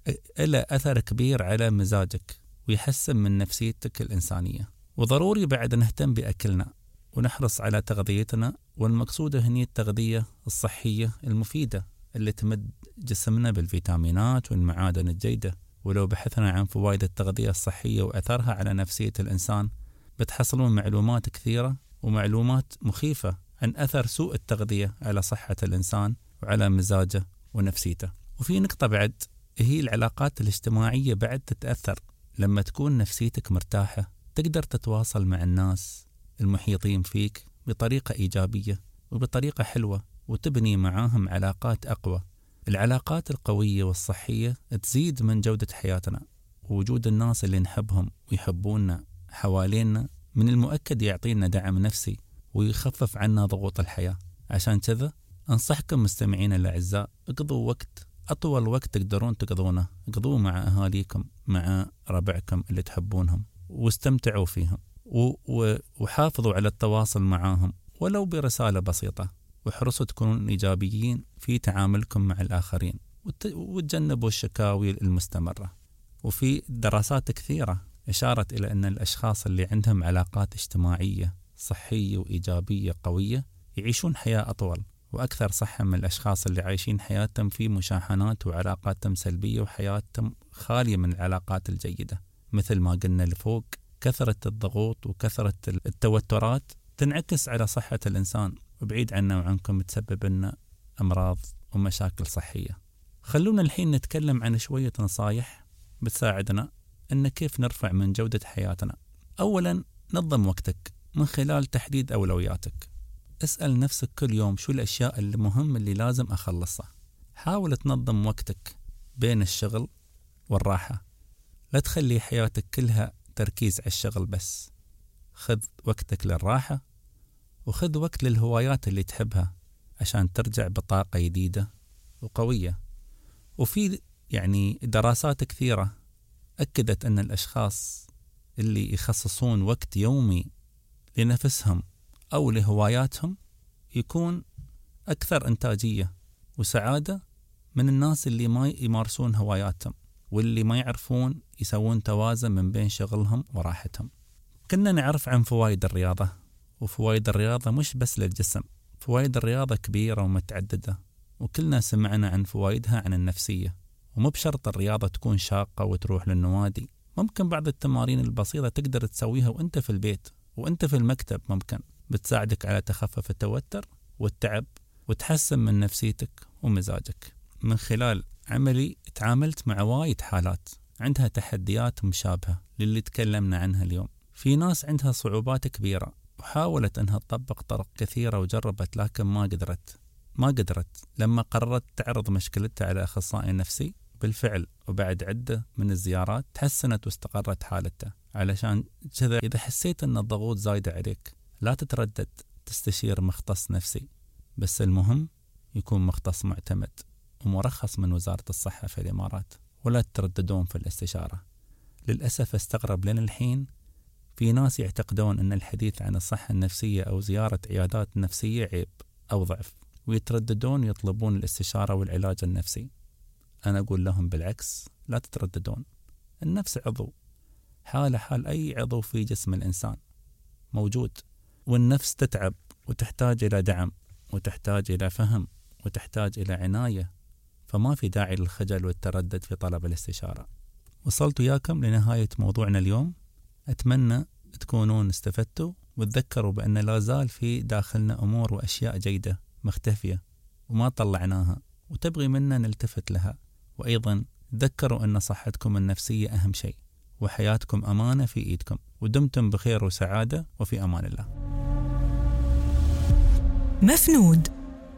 له أثر كبير على مزاجك ويحسن من نفسيتك الإنسانية. وضروري بعد نهتم بأكلنا ونحرص على تغذيتنا، والمقصود هني التغذية الصحية المفيدة اللي تمد جسمنا بالفيتامينات والمعادن الجيدة. ولو بحثنا عن فوائد التغذية الصحية وأثرها على نفسية الإنسان بتحصلون معلومات كثيرة ومعلومات مخيفة عن أثر سوء التغذية على صحة الإنسان وعلى مزاجه ونفسيته. وفي نقطة بعد، هي العلاقات الاجتماعية بعد تتأثر. لما تكون نفسيتك مرتاحة تقدر تتواصل مع الناس المحيطين فيك بطريقة إيجابية وبطريقة حلوة وتبني معاهم علاقات أقوى. العلاقات القوية والصحية تزيد من جودة حياتنا، ووجود الناس اللي نحبهم ويحبوننا حوالينا من المؤكد يعطينا دعم نفسي ويخفف عنا ضغوط الحياة. عشان كذا أنصحكم مستمعين الأعزاء، اقضوا وقت، أطول وقت تقدرون تقضونه اقضوه مع أهاليكم، مع ربعكم اللي تحبونهم، واستمتعوا فيهم، وحافظوا على التواصل معاهم ولو برسالة بسيطة، واحرصوا تكونون إيجابيين في تعاملكم مع الآخرين، وتجنبوا الشكاوي المستمرة. وفي دراسات كثيرة أشارت إلى أن الأشخاص اللي عندهم علاقات اجتماعية صحية وإيجابية قوية يعيشون حياة أطول وأكثر صحة من الأشخاص اللي عايشين حياتهم في مشاحنات وعلاقاتهم سلبية وحياتهم خالية من العلاقات الجيدة. مثل ما قلنا لفوق، كثرة الضغوط وكثرة التوترات تنعكس على صحة الإنسان، وبعيد عنا وعنكم تسبب لنا أمراض ومشاكل صحية. خلونا الحين نتكلم عن شوية نصايح بتساعدنا أن كيف نرفع من جودة حياتنا. أولا، نظم وقتك من خلال تحديد أولوياتك. اسأل نفسك كل يوم شو الأشياء المهمة اللي لازم أخلصها. حاول تنظم وقتك بين الشغل والراحة، لا تخلي حياتك كلها تركيز على الشغل بس. خذ وقتك للراحة، وخذ وقت للهوايات اللي تحبها عشان ترجع بطاقة جديدة وقوية. وفي يعني دراسات كثيرة أكدت أن الأشخاص اللي يخصصون وقت يومي لنفسهم أو لهواياتهم يكون أكثر إنتاجية وسعادة من الناس اللي ما يمارسون هواياتهم، واللي ما يعرفون يسوون توازن من بين شغلهم وراحتهم. كنا نعرف عن فوائد الرياضة، وفوائد الرياضة مش بس للجسم، فوائد الرياضة كبيرة ومتعددة، وكلنا سمعنا عن فوائدها عن النفسية. ومو بشرط الرياضة تكون شاقة وتروح للنوادي، ممكن بعض التمارين البسيطة تقدر تسويها وانت في البيت وانت في المكتب، ممكن بتساعدك على تخفف التوتر والتعب وتحسن من نفسيتك ومزاجك. من خلال عملي تعاملت مع وايد حالات عندها تحديات مشابهة للي تكلمنا عنها اليوم. في ناس عندها صعوبات كبيرة وحاولت أنها تطبق طرق كثيرة وجربت، لكن ما قدرت. لما قررت تعرض مشكلتها على أخصائي نفسي، بالفعل وبعد عدة من الزيارات تحسنت واستقرت حالتها. علشان كذا إذا حسيت أن الضغوط زايدة عليك لا تتردد، تستشير مختص نفسي، بس المهم يكون مختص معتمد ومرخص من وزارة الصحة في الإمارات، ولا ترددون في الاستشارة. للأسف استغرب لنا الحين في ناس يعتقدون أن الحديث عن الصحة النفسية أو زيارة عيادات نفسية عيب أو ضعف، ويترددون يطلبون الاستشارة والعلاج النفسي. أنا أقول لهم بالعكس، لا تترددون. النفس عضو، حال أي عضو في جسم الإنسان موجود، والنفس تتعب وتحتاج إلى دعم وتحتاج إلى فهم وتحتاج إلى عناية، فما في داعي للخجل والتردد في طلب الاستشارة. وصلت وياكم لنهاية موضوعنا اليوم. أتمنى تكونون استفدتوا وتذكروا بأن لا زال في داخلنا أمور وأشياء جيدة مختفية وما طلعناها وتبغي منا نلتفت لها. وأيضا تذكروا أن صحتكم النفسية أهم شيء، وحياتكم أمانة في إيدكم، ودمتم بخير وسعادة وفي أمان الله. مفنود.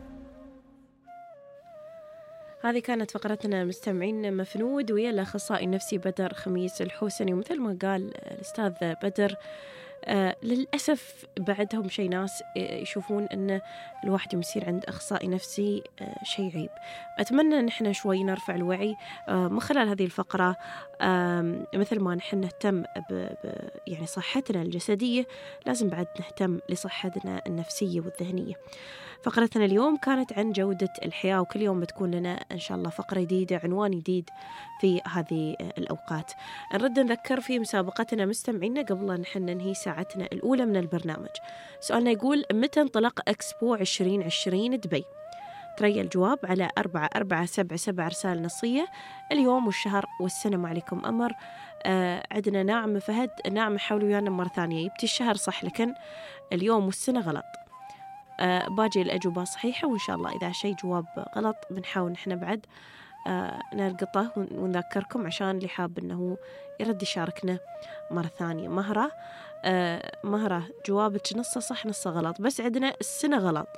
هذه كانت فقرتنا مستمعين مفنود ويا الأخصائي النفسي بدر خميس الحوسني. ومثل ما قال الأستاذ بدر، للأسف بعدهم شيء ناس يشوفون أن الواحد يصير عند أخصائي نفسي شيء عيب. أتمنى أن احنا شوي نرفع الوعي من خلال هذه الفقرة. مثل ما نحن نهتم يعني صحتنا الجسدية، لازم بعد نهتم لصحتنا النفسية والذهنية. فقرتنا اليوم كانت عن جودة الحياة، وكل يوم بتكون لنا إن شاء الله فقرة جديدة، عنوان جديد في هذه الأوقات. نرد نذكر في مسابقتنا مستمعينا قبل أن نحن ننهي ساعتنا الأولى من البرنامج. سؤالنا يقول: متى انطلق إكسبو 2020 دبي؟ تري الجواب على 4477 رسالة نصية. اليوم والشهر والسنة ما عليكم أمر. عندنا ناعم فهد. ناعم حاولوا ويانا مرة ثانية، يبتي الشهر صح لكن اليوم والسنة غلط. باجي الأجوبة صحيحة، وإن شاء الله إذا شيء جواب غلط بنحاول نحن بعد نلقطه ونذكركم عشان اللي حاب أنه يرد يشاركنا مرة ثانية. مهرة جوابك نصه صح نصه غلط، بس عندنا السنة غلط،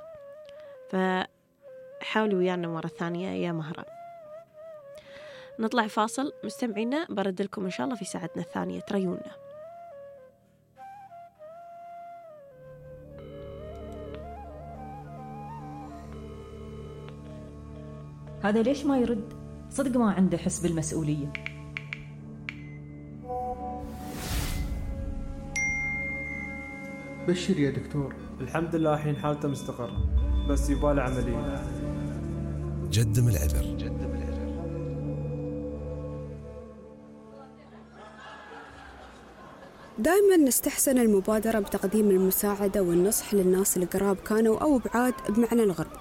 فحاولوا ويانا مرة ثانية يا مهرة. نطلع فاصل مستمعينا، برد لكم إن شاء الله في ساعتنا الثانية، تريونا. هذا ليش ما يرد؟ صدق ما عنده حس بالمسؤولية. بشر يا دكتور. الحمد لله الحين حالته مستقرة، بس يباله عملية. جدم العذر. دائما نستحسن المبادرة بتقديم المساعدة والنصح للناس القراب كانوا أو بعاد بمعنى الغرب،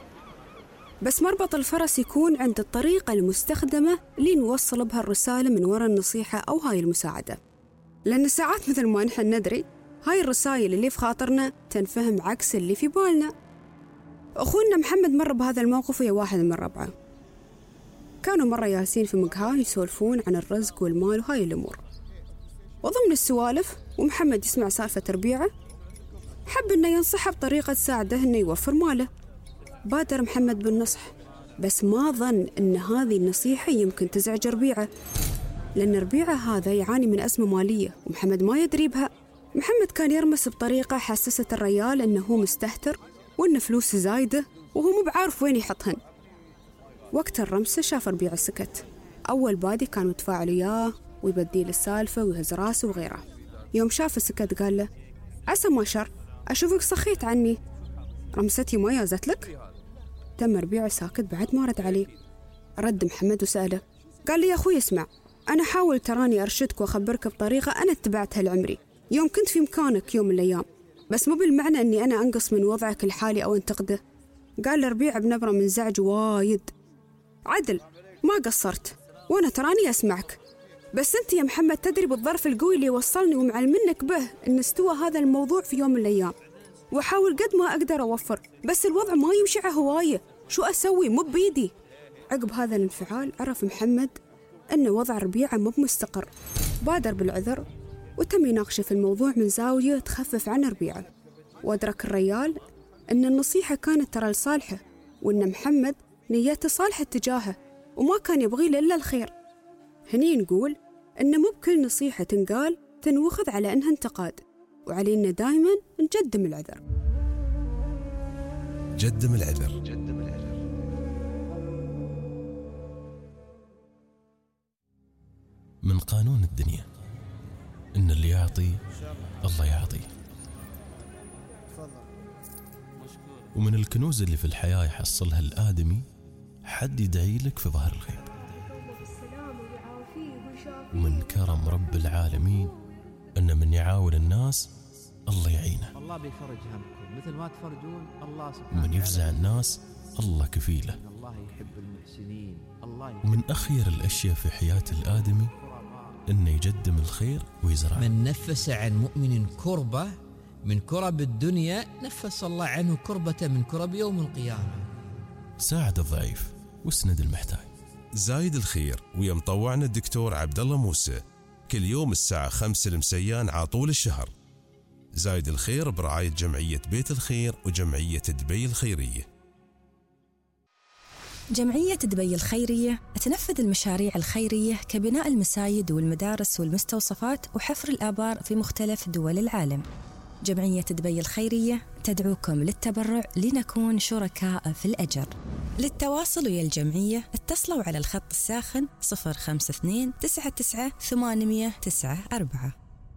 بس مربط الفرس يكون عند الطريقة المستخدمة اللي نوصل بها الرسالة من وراء النصيحة أو هاي المساعدة. لأن ساعات مثل ما نحن ندري هاي الرسائل اللي في خاطرنا تنفهم عكس اللي في بالنا. أخونا محمد مر بهذا الموقف ويا واحد من ربعه. كانوا مرة ياسين في مقهى يسولفون عن الرزق والمال وهاي الأمور، وضمن السوالف ومحمد يسمع سالفة ربيعه حب إنه ينصحه بطريقة تساعده إنه يوفر ماله. بادر محمد بالنصح، بس ما ظن إن هذه النصيحة يمكن تزعج ربيعه، لأن ربيعه هذا يعاني من أزمة مالية ومحمد ما يدري بها. محمد كان يرمس بطريقة حسست الرجال إنه هو مستهتر وإن فلوس زايدة وهو مو بعارف وين يحطهن. وقت الرمسة شاف ربيعه سكت. أول بادي كان متفاعل وياه ويبديل السالفة ويهز راسه وغيره. يوم شاف سكت قال له: عسى ما شر، أشوفك صخيت عني، رمستي ما يازت لك؟ تم ربيعه ساكت بعد ما رد عليه. رد محمد وسأله، قال لي: يا أخوي اسمع، أنا حاول تراني أرشدك وأخبرك بطريقة أنا اتبعتها لعمري يوم كنت في مكانك يوم من الأيام، بس مو بالمعنى أني أنا أنقص من وضعك الحالي أو أنتقده. قال لربيعه بنبرة منزعج وايد: عدل ما قصرت، وأنا تراني أسمعك، بس أنت يا محمد تدري بالظرف القوي اللي وصلني ومعلمنك به إن استوى هذا الموضوع في يوم من الأيام، وأحاول قد ما أقدر أوفر، بس الوضع ما يمشي على هواية، شو أسوي؟ مو بيدي. عقب هذا الانفعال عرف محمد أن وضع ربيعه مو مستقر. بادر بالعذر وتم يناقشه في الموضوع من زاوية تخفف عن ربيعه، وأدرك الرجال أن النصيحة كانت ترى لصالحه، وأن محمد نيته صالحة تجاهه وما كان يبغي له إلا الخير. هني نقول أن مو بكل نصيحة تنقال تنوخذ على أنها انتقاد، وعلينا دائما نقدم العذر. جدم العذر. من قانون الدنيا إن اللي يعطي الله يعطي، ومن الكنوز اللي في الحياة يحصلها الآدمي حد يدعي لك في ظهر الغيب. ومن كرم رب العالمين أن من يعاون الناس الله يعينه، الله بيفرج همكم مثل ما تفرجون الله سبحانه. ومن يفزع الناس الله كفيله. الله يحب المحسنين. ومن أخير الأشياء في حياة الآدمي إنه يقدم الخير ويزرع. من نفس عن مؤمن كربة من كرب الدنيا نفس الله عنه كربة من كرب يوم القيامة. ساعد الضعيف واسند المحتاج. زايد الخير ويا مطوعنا الدكتور عبد الله موسى كل يوم الساعة 5 المسيان عطول الشهر. زايد الخير برعاية جمعية بيت الخير وجمعية دبي الخيرية. جمعية دبي الخيرية تنفذ المشاريع الخيرية كبناء المساجد والمدارس والمستوصفات وحفر الآبار في مختلف دول العالم. جمعية دبي الخيرية تدعوكم للتبرع لنكون شركاء في الأجر. للتواصل ويا الجمعية اتصلوا على الخط الساخن 052 99 894.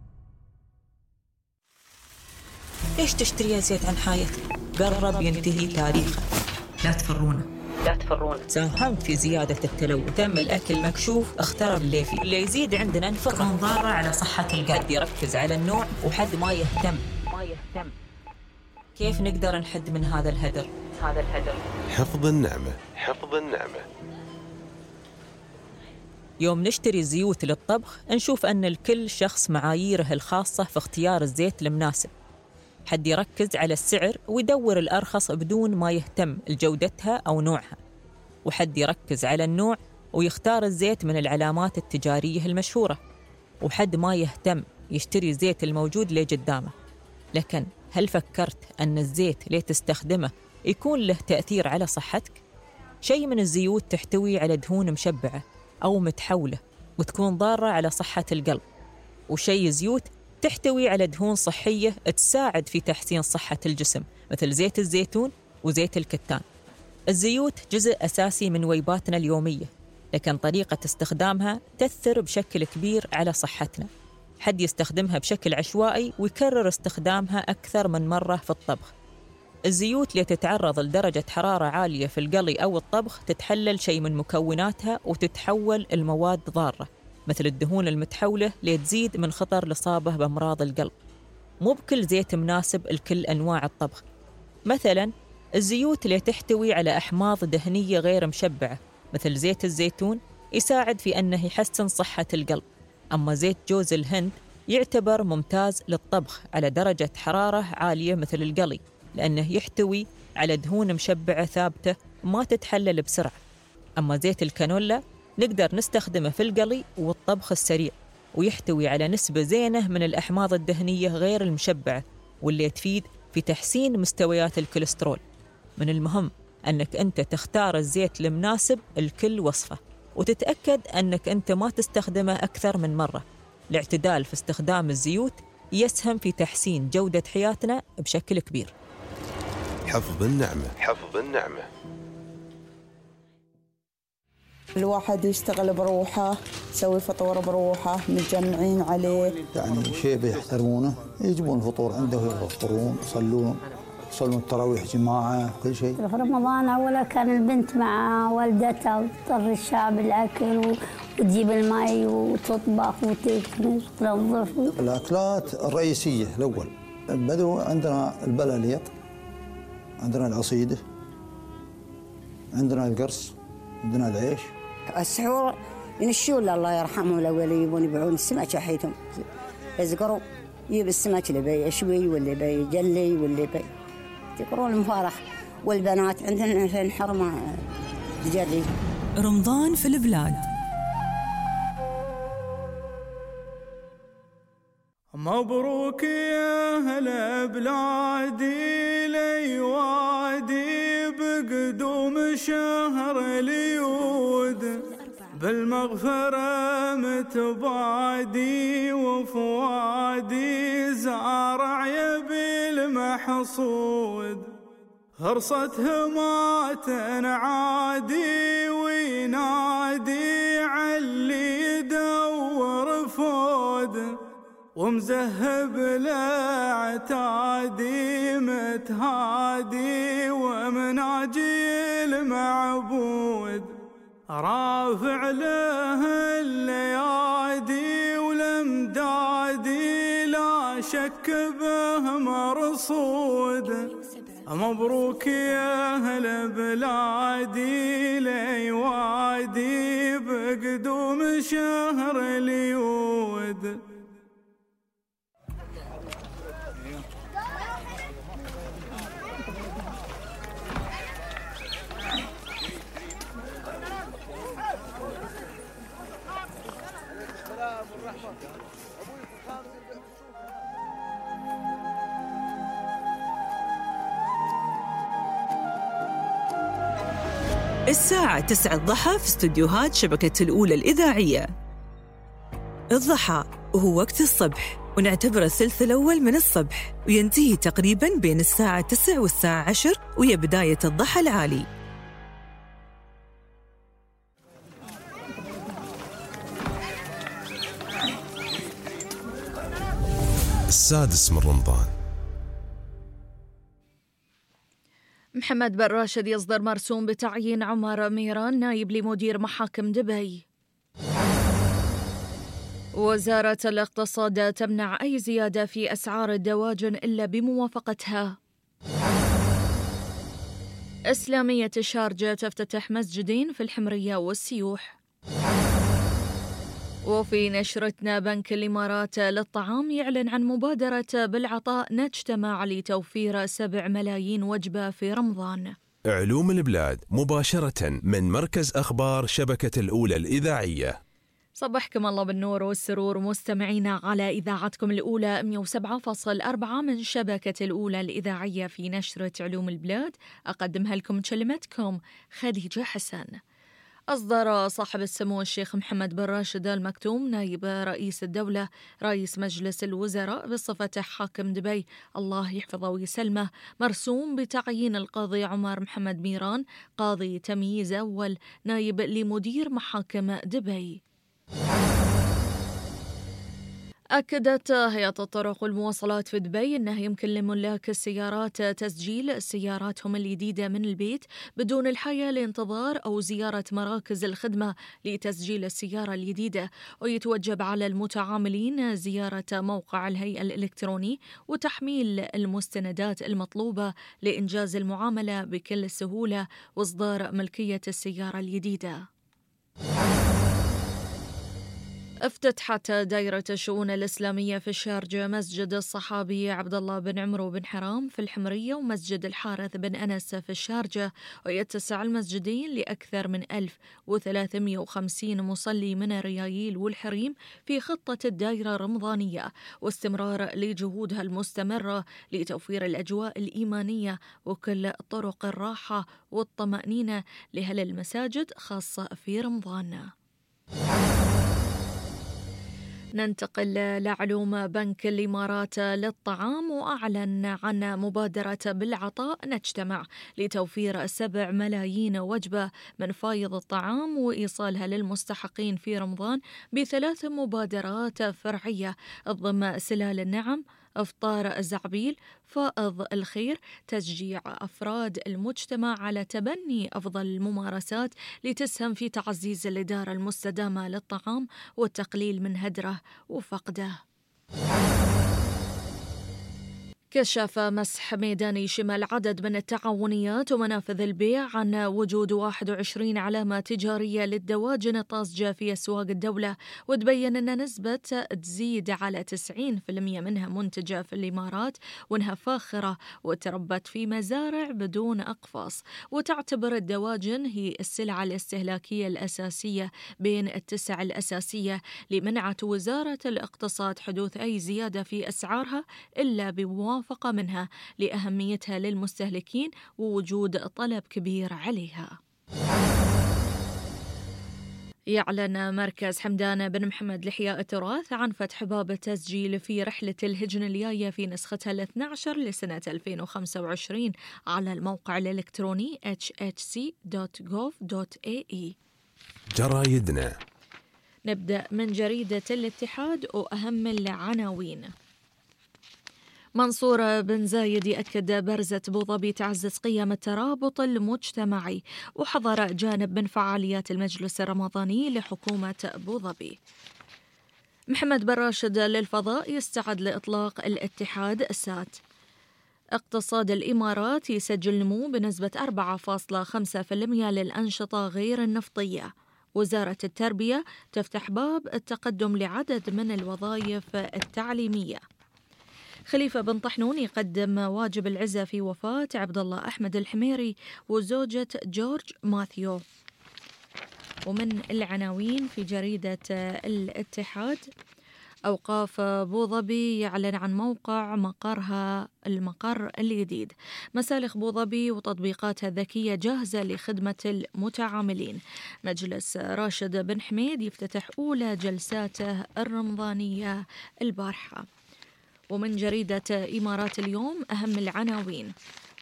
ليش تشتري زيت عن حايتك؟ قرب ينتهي تاريخه. لا تفرونا. ساهمت في زيادة التلوث، تم الأكل مكشوف، اخترب الليفي. اللي يزيد عندنا نفقة ضارة على صحة القلب. يركز على النوع وحد ما يهتم. كيف نقدر نحد من هذا الهدر؟ حفظ النعمة. يوم نشتري زيوت للطبخ نشوف أن الكل شخص معاييره الخاصة في اختيار الزيت المناسب. حد يركز على السعر ويدور الأرخص بدون ما يهتم لجودتها أو نوعها، وحد يركز على النوع ويختار الزيت من العلامات التجارية المشهورة، وحد ما يهتم يشتري الزيت الموجود اللي قدامه. لكن هل فكرت أن الزيت اللي تستخدمه يكون له تأثير على صحتك؟ شيء من الزيوت تحتوي على دهون مشبعة أو متحولة وتكون ضارة على صحة القلب، وشيء زيوت تحتوي على دهون صحية تساعد في تحسين صحة الجسم مثل زيت الزيتون وزيت الكتان. الزيوت جزء أساسي من وجباتنا اليومية، لكن طريقة استخدامها تأثر بشكل كبير على صحتنا. حد يستخدمها بشكل عشوائي ويكرر استخدامها أكثر من مرة في الطبخ. الزيوت اللي تتعرض لدرجة حرارة عالية في القلي أو الطبخ تتحلل شيء من مكوناتها وتتحول المواد ضارة مثل الدهون المتحولة اللي تزيد من خطر الإصابة بأمراض القلب. مو بكل زيت مناسب لكل أنواع الطبخ. مثلا الزيوت اللي تحتوي على أحماض دهنية غير مشبعة مثل زيت الزيتون يساعد في أنه يحسن صحة القلب، أما زيت جوز الهند يعتبر ممتاز للطبخ على درجة حرارة عالية مثل القلي، لأنه يحتوي على دهون مشبعة ثابتة ما تتحلل بسرعة. أما زيت الكانولا نقدر نستخدمه في القلي والطبخ السريع، ويحتوي على نسبة زينة من الأحماض الدهنية غير المشبعة واللي تفيد في تحسين مستويات الكوليسترول. من المهم أنك أنت تختار الزيت المناسب لكل وصفة، وتتأكد أنك أنت ما تستخدمه أكثر من مرة. الاعتدال في استخدام الزيوت يسهم في تحسين جودة حياتنا بشكل كبير. حفظ النعمة. الواحد يشتغل بروحه، يسوي فطور بروحه، متجمعين عليه. يعني شيء بيحترمونه، يجيبون الفطور عنده ويفطرون، يصلون التراويح جماعة، كل شيء. في رمضان أولا كان البنت مع والدتها وتضطر الشعب الأكل وتجيب الماء وتطبخ وتكنس وتنظف. الأكلات الرئيسية الأول البدو عندنا البلاليط، عندنا العصيدة، عندنا القرص، عندنا العيش. السحور ينشون الله يرحمهم الأول يبون يبيعون السمك حيتهم يذكروا يجيب السمك اللي بي يشوي واللي بي يجلي واللي بي يذكرون المفارخ، والبنات عندنا في الحرمة تجري. رمضان في البلاد. مبروك يا هلا بلادي لي وادي بقدوم شهر اليود، بالمغفرة متبادي وفوادي زارع يبي المحصود. هرصته ما تنعادي وينادي علي يدور فود ومزهب لعتادي متهادي ومناجي المعبود رافع له الليادي ولمدادي لا شك به مرصود مبروك يا أهل بلادي ليوادي بقدوم شهر اليود. الساعة 9 الضحى في استوديوهات شبكة الأولى الإذاعية. الضحى وهو وقت الصبح، ونعتبره الثلث الأول من الصبح، وينتهي تقريباً بين الساعة 9 والساعة 10، وهي بداية الضحى العالي. السادس من رمضان. محمد بن راشد يصدر مرسوم بتعيين عمر ميران نائب لمدير محاكم دبي. وزارة الاقتصاد تمنع أي زيادة في أسعار الدواجن إلا بموافقتها. إسلامية الشارجة تفتتح مسجدين في الحمرية والسيوح. وفي نشرتنا بنك الإمارات للطعام يعلن عن مبادرة بالعطاء نجتمع لتوفير 7 ملايين وجبة في رمضان. علوم البلاد مباشرة من مركز أخبار شبكة الأولى الإذاعية. صبحكم الله بالنور والسرور مستمعينا على إذاعتكم الأولى 107.4 من شبكة الأولى الإذاعية. في نشرة علوم البلاد أقدمها لكم كلمتكم خديجة حسن. أصدر صاحب السمو الشيخ محمد بن راشد آل مكتوم نائب رئيس الدولة رئيس مجلس الوزراء بصفته حاكم دبي الله يحفظه ويسلمه مرسوم بتعيين القاضي عمر محمد ميران قاضي تمييز أول نائب لمدير محاكم دبي. أكدت هيئة الطرق والمواصلات في دبي أنه يمكن لملاك السيارات تسجيل سياراتهم الجديدة من البيت بدون الحاجة لانتظار أو زيارة مراكز الخدمة لتسجيل السيارة الجديدة، ويتوجب على المتعاملين زيارة موقع الهيئة الإلكتروني وتحميل المستندات المطلوبة لإنجاز المعاملة بكل سهولة وإصدار ملكية السيارة الجديدة. افتتحت دائرة الشؤون الإسلامية في الشارجة مسجد الصحابي عبد الله بن عمرو بن حرام في الحمرية ومسجد الحارث بن أنس في الشارجة، ويتسع المسجدين لأكثر من 1350 مصلي من الريايل والحريم في خطة الدائرة الرمضانية واستمرار لجهودها المستمرة لتوفير الأجواء الإيمانية وكل طرق الراحة والطمأنينة لأهل المساجد خاصة في رمضان. ننتقل لعلوم بنك الإمارات للطعام، وأعلن عن مبادرة بالعطاء نجتمع لتوفير 7 ملايين وجبة من فايض الطعام وإيصالها للمستحقين في رمضان ب3 مبادرات فرعية تضم سلال النعم، إفطار الزعبيل، فائض الخير، تشجيع أفراد المجتمع على تبني أفضل الممارسات لتسهم في تعزيز الإدارة المستدامة للطعام والتقليل من هدره وفقده. كشف مسح ميداني شمال عدد من التعاونيات ومنافذ البيع عن وجود 21 علامة تجارية للدواجن الطازجة في أسواق الدولة، وتبين أن نسبة تزيد على 90% منها منتجة في الإمارات، وأنها فاخرة وتربت في مزارع بدون أقفاص. وتعتبر الدواجن هي السلعة الاستهلاكية الأساسية بين ال9 الأساسية، لمنعت وزارة الاقتصاد حدوث أي زيادة في أسعارها إلا بموافقة منها لأهميتها للمستهلكين ووجود طلب كبير عليها. يعلن مركز حمدان بن محمد لإحياء التراث عن فتح باب التسجيل في رحلة الهجن الجاية في نسختها ال12 لسنة 2025 على الموقع الإلكتروني hhc.gov.ae. جرايدنا نبدأ من جريدة الاتحاد وأهم العناوين. منصور بن زايد يأكد برزة أبوظبي تعزز قيم الترابط المجتمعي وحضر جانب من فعاليات المجلس الرمضاني لحكومة أبوظبي. محمد بن راشد للفضاء يستعد لإطلاق الاتحاد السات. اقتصاد الإمارات يسجل نمو بنسبة 4.5% للأنشطة غير النفطية. وزارة التربية تفتح باب التقدم لعدد من الوظائف التعليمية. خليفة بن طحنون يقدم واجب العزة في وفاة عبد الله أحمد الحميري وزوجة جورج ماثيو. ومن العناوين في جريدة الاتحاد، أوقاف أبوظبي يعلن عن موقع المقر الجديد. مسالخ أبوظبي وتطبيقاتها الذكية جاهزة لخدمة المتعاملين. مجلس راشد بن حميد يفتتح أولى جلساته الرمضانية البارحة. ومن جريدة إمارات اليوم أهم العناوين: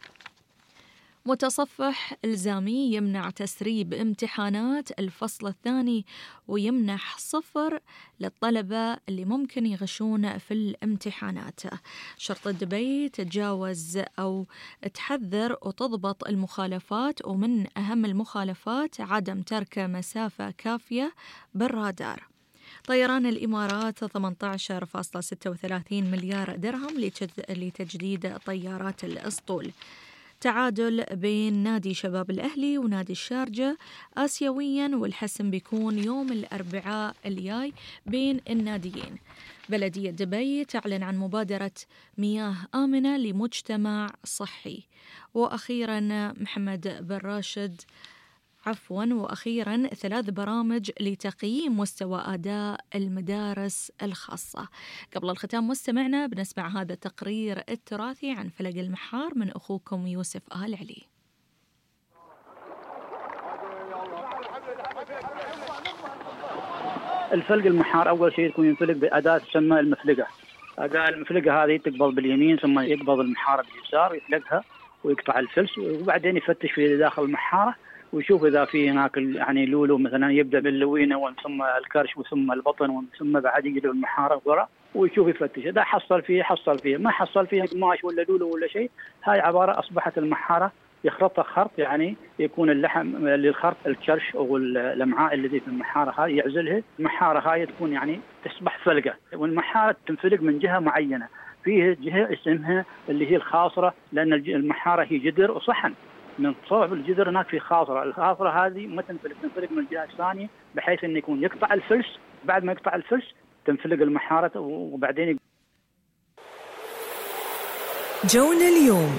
متصفح إلزامي يمنع تسريب امتحانات الفصل الثاني ويمنح 0 للطلبة اللي ممكن يغشون في الامتحانات. شرطة دبي تتجاوز أو تحذر وتضبط المخالفات، ومن أهم المخالفات عدم ترك مسافة كافية بالرادار. طيران الإمارات 18.36 مليار درهم لتجديد طيارات الأسطول. تعادل بين نادي شباب الأهلي ونادي الشارجة آسيويا، والحسم بيكون يوم الأربعاء الجاي بين الناديين. بلدية دبي تعلن عن مبادرة مياه آمنة لمجتمع صحي. وأخيرا محمد بن راشد وأخيرا 3 برامج لتقييم مستوى أداء المدارس الخاصة. قبل الختام مستمعنا بنسمع هذا التقرير التراثي عن فلق المحار من أخوكم يوسف آل علي. الفلق المحار أول شيء يكون ينفلق بأداة تسمى المفلقة. أداة المفلقة هذه تقبض باليمين ثم يقبض المحارة باليسار ويفلقها ويقطع الفلس، وبعدين يفتش في داخل المحارة ويشوف إذا في هناك يعني لولو مثلا، يبدأ باللوينة وثم الكرش وثم البطن وثم بعد يجي المحارة وراء ويشوف يفتش. إذا حصل فيه ما حصل فيه قماش ولا لولو ولا شيء، هاي عبارة أصبحت المحارة يخرطها خرط، يعني يكون اللحم للخرط الكرش أو الأمعاء الذي في المحارة هاي يعزلها. المحارة هاي تكون يعني تصبح فلقة، والمحارة تنفلق من جهة معينة، فيه جهة اسمها اللي هي الخاصرة، لأن المحارة هي جدر وصحن، من صوب الجذر هناك في خاصرة. الخاصرة هذه ما تنفلق من الجهة الثانية، بحيث أن يكون يقطع الفلس. بعد ما يقطع الفلس تنفلق المحارة وبعدين جونا اليوم.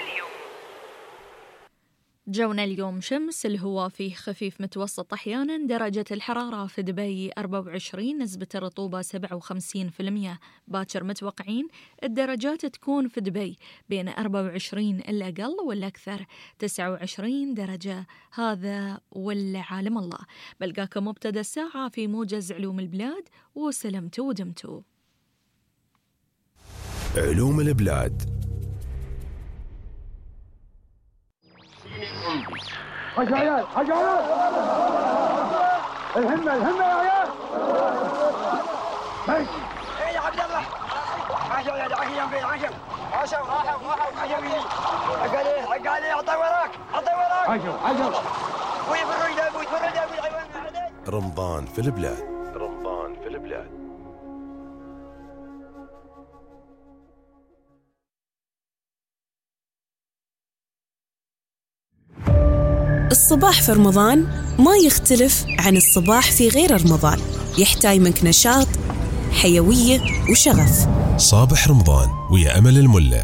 جونا اليوم شمس، الهواء فيه خفيف متوسط أحيانا، درجة الحرارة في دبي 24، نسبة الرطوبة 57%. باكر متوقعين الدرجات تكون في دبي بين 24 الأقل والأكثر 29 درجة. هذا والعالم الله. بلقاكم مبتدى الساعة في موجز علوم البلاد، وسلمتوا ودمتوا. علوم البلاد. حاج عيال الهمة يا عيال. ايه يا عبد الله، عاشوا يا عاشوا جنبي، عاشوا عقالي عطي وراك عاشوا ويفروا يدابوا رمضان في البلاد. الصباح في رمضان ما يختلف عن الصباح في غير رمضان، يحتاج منك نشاط، حيوية وشغف. صابح رمضان ويا أمل الملة.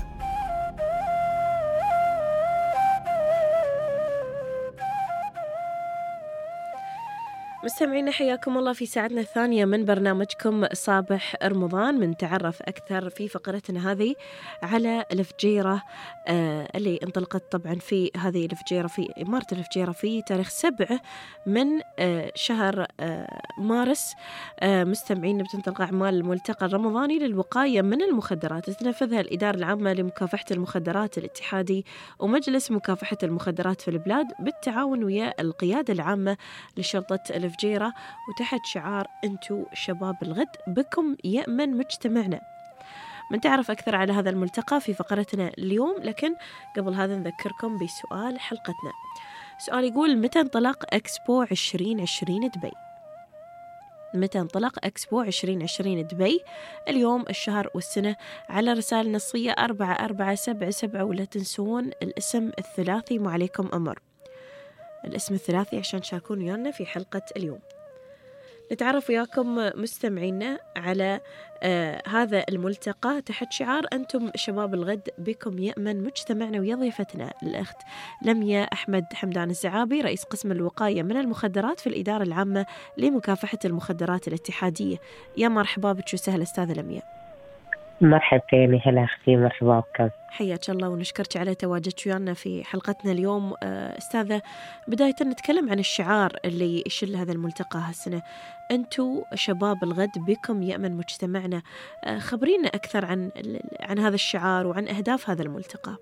مستمعينا حياكم الله في ساعتنا الثانية من برنامجكم صباح رمضان. بنتعرف أكثر في فقرتنا هذه على الفجيرة اللي انطلقت طبعا في هذه الفجيرة في إمارة الفجيرة في تاريخ 7 من شهر مارس. مستمعينا بتنطلق أعمال الملتقى الرمضاني للوقاية من المخدرات تنفذها الإدارة العامة لمكافحة المخدرات الاتحادي ومجلس مكافحة المخدرات في البلاد بالتعاون ويا القيادة العامة لشرطة الفجيرة وتحت شعار أنتو شباب الغد بكم يأمن مجتمعنا. بنتعرف أكثر على هذا الملتقى في فقرتنا اليوم، لكن قبل هذا نذكركم بسؤال حلقتنا. سؤال يقول: متى انطلق إكسبو 2020 دبي؟ متى انطلق إكسبو 2020 دبي؟ اليوم، الشهر والسنة، على رسائل نصية 4477. ولا تنسون الاسم الثلاثي، ما عليكم أمر، الاسم الثلاثي عشان تشاركون ويانا في حلقة اليوم. نتعرف وياكم مستمعينا على هذا الملتقى تحت شعار أنتم شباب الغد بكم يأمن مجتمعنا، ويا ضيفتنا الأخت لميا أحمد حمدان الزعابي، رئيس قسم الوقاية من المخدرات في الإدارة العامة لمكافحة المخدرات الاتحادية. يا مرحبا بك وسهلا أستاذة لميا. مرحبتين، هلا أختي، مرحبا بكم. حياك الله ونشكرك على تواجدك ويانا في حلقتنا اليوم. أستاذة، بداية نتكلم عن الشعار اللي يشل هذا الملتقى هالسنة، أنتو شباب الغد بكم يأمن مجتمعنا. خبرينا أكثر عن هذا الشعار وعن أهداف هذا الملتقى.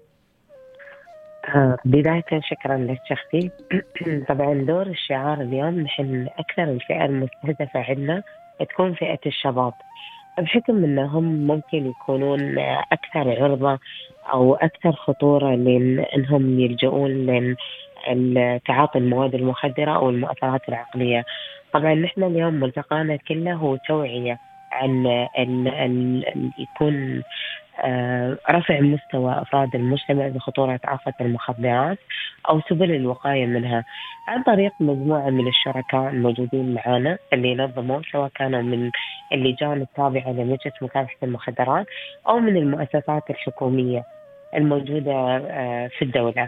بداية شكرا لك أختي. طبعا دور الشعار اليوم، نحن أكثر الفئة المستهدفة عندنا تكون فئة الشباب، بحكم أنهم ممكن يكونون أكثر عرضة أو أكثر خطورة لأنهم يلجؤون لتعاطي المواد المخدرة أو المؤثرات العقلية. طبعا نحن اليوم ملتقانا كله هو توعية عن يكون رفع مستوى أفراد المجتمع بخطورة آفة المخدرات أو سبل الوقاية منها، عن طريق مجموعة من الشركاء الموجودين معنا اللي نظموا، سواء كانوا من اللجان التابعة لمجلس مكافحة المخدرات أو من المؤسسات الحكومية الموجودة في الدولة.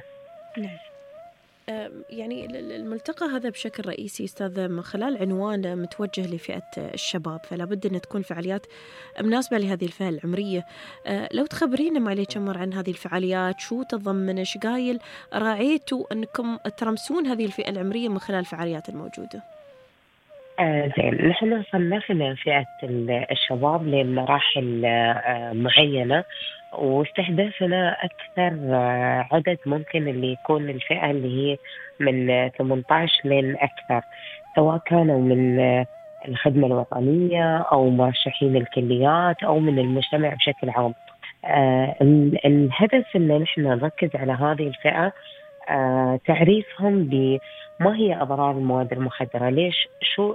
يعني الملتقى هذا بشكل رئيسي أستاذ من خلال عنوان متوجه لفئة الشباب، فلا بد أن تكون فعاليات مناسبة لهذه الفئة العمرية. لو تخبرينا معليش أمر عن هذه الفعاليات، شو تضمن، ايش قايل راعيتوا أنكم ترمسون هذه الفئة العمرية من خلال الفعاليات الموجودة؟ زين، نحن صنفنا فئة الشباب لمراحل معينة، واستهدفنا أكثر عدد ممكن اللي يكون الفئة اللي هي من 18 لين أكثر، سواء كانوا من الخدمة الوطنية أو مرشحين الكليات أو من المجتمع بشكل عام. الهدف أن نحن نركز على هذه الفئة، تعريفهم بما هي أضرار المواد المخدرة، ليش،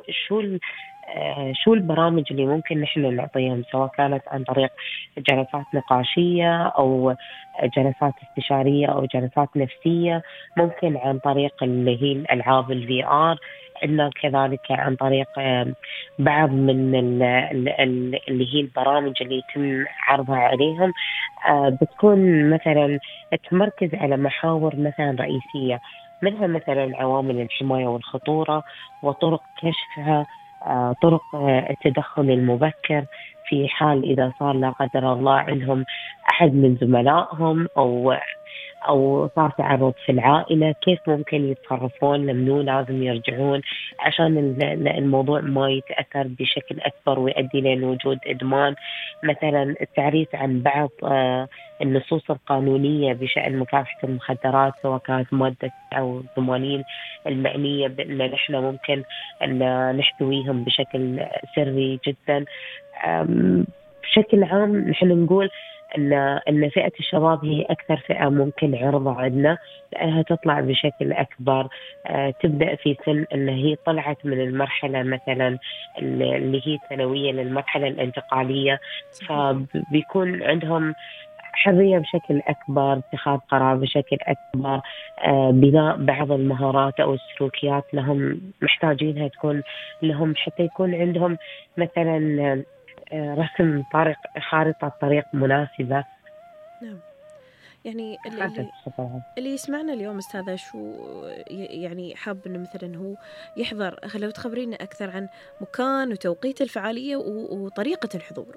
شو البرامج اللي ممكن نحن نعطيهم، سواء كانت عن طريق جلسات نقاشية أو جلسات استشارية أو جلسات نفسية، ممكن عن طريق اللي هي الألعاب الVR، عندنا كذلك عن طريق بعض من اللي هي البرامج اللي يتم عرضها عليهم، بتكون مثلا تمركز على محاور مثلا رئيسية، منها مثلا عوامل الحماية والخطورة وطرق كشفها، طرق التدخل المبكر في حال إذا صار لا قدر الله عندهم أحد من زملائهم أو صار تعرض في العائلة، كيف ممكن يتصرفون، لمنو لازم يرجعون عشان الموضوع ما يتأثر بشكل أكبر ويؤدي لوجود إدمان. مثلا التعريف عن بعض النصوص القانونية بشأن مكافحة المخدرات، سواء كانت مادة أو 80 المعنية بأن نحن ممكن أن نحتويهم بشكل سري جدا. بشكل عام نحن نقول أن فئة الشباب هي أكثر فئة ممكن عرضة عندنا، لأنها تطلع بشكل أكبر، تبدأ في سن أن هي طلعت من المرحلة مثلا اللي هي ثانوية للمرحلة الانتقالية، فبيكون عندهم حرية بشكل أكبر، اتخاذ قرار بشكل أكبر، بناء بعض المهارات أو السلوكيات لهم محتاجينها تكون لهم، حتى يكون عندهم مثلا رسم خارطة طريق مناسبة. نعم. يعني اللي يسمعنا اليوم أستاذة شو يعني حاب إنه مثلا هو يحضر، لو تخبرينا أكثر عن مكان وتوقيت الفعالية وطريقة الحضور.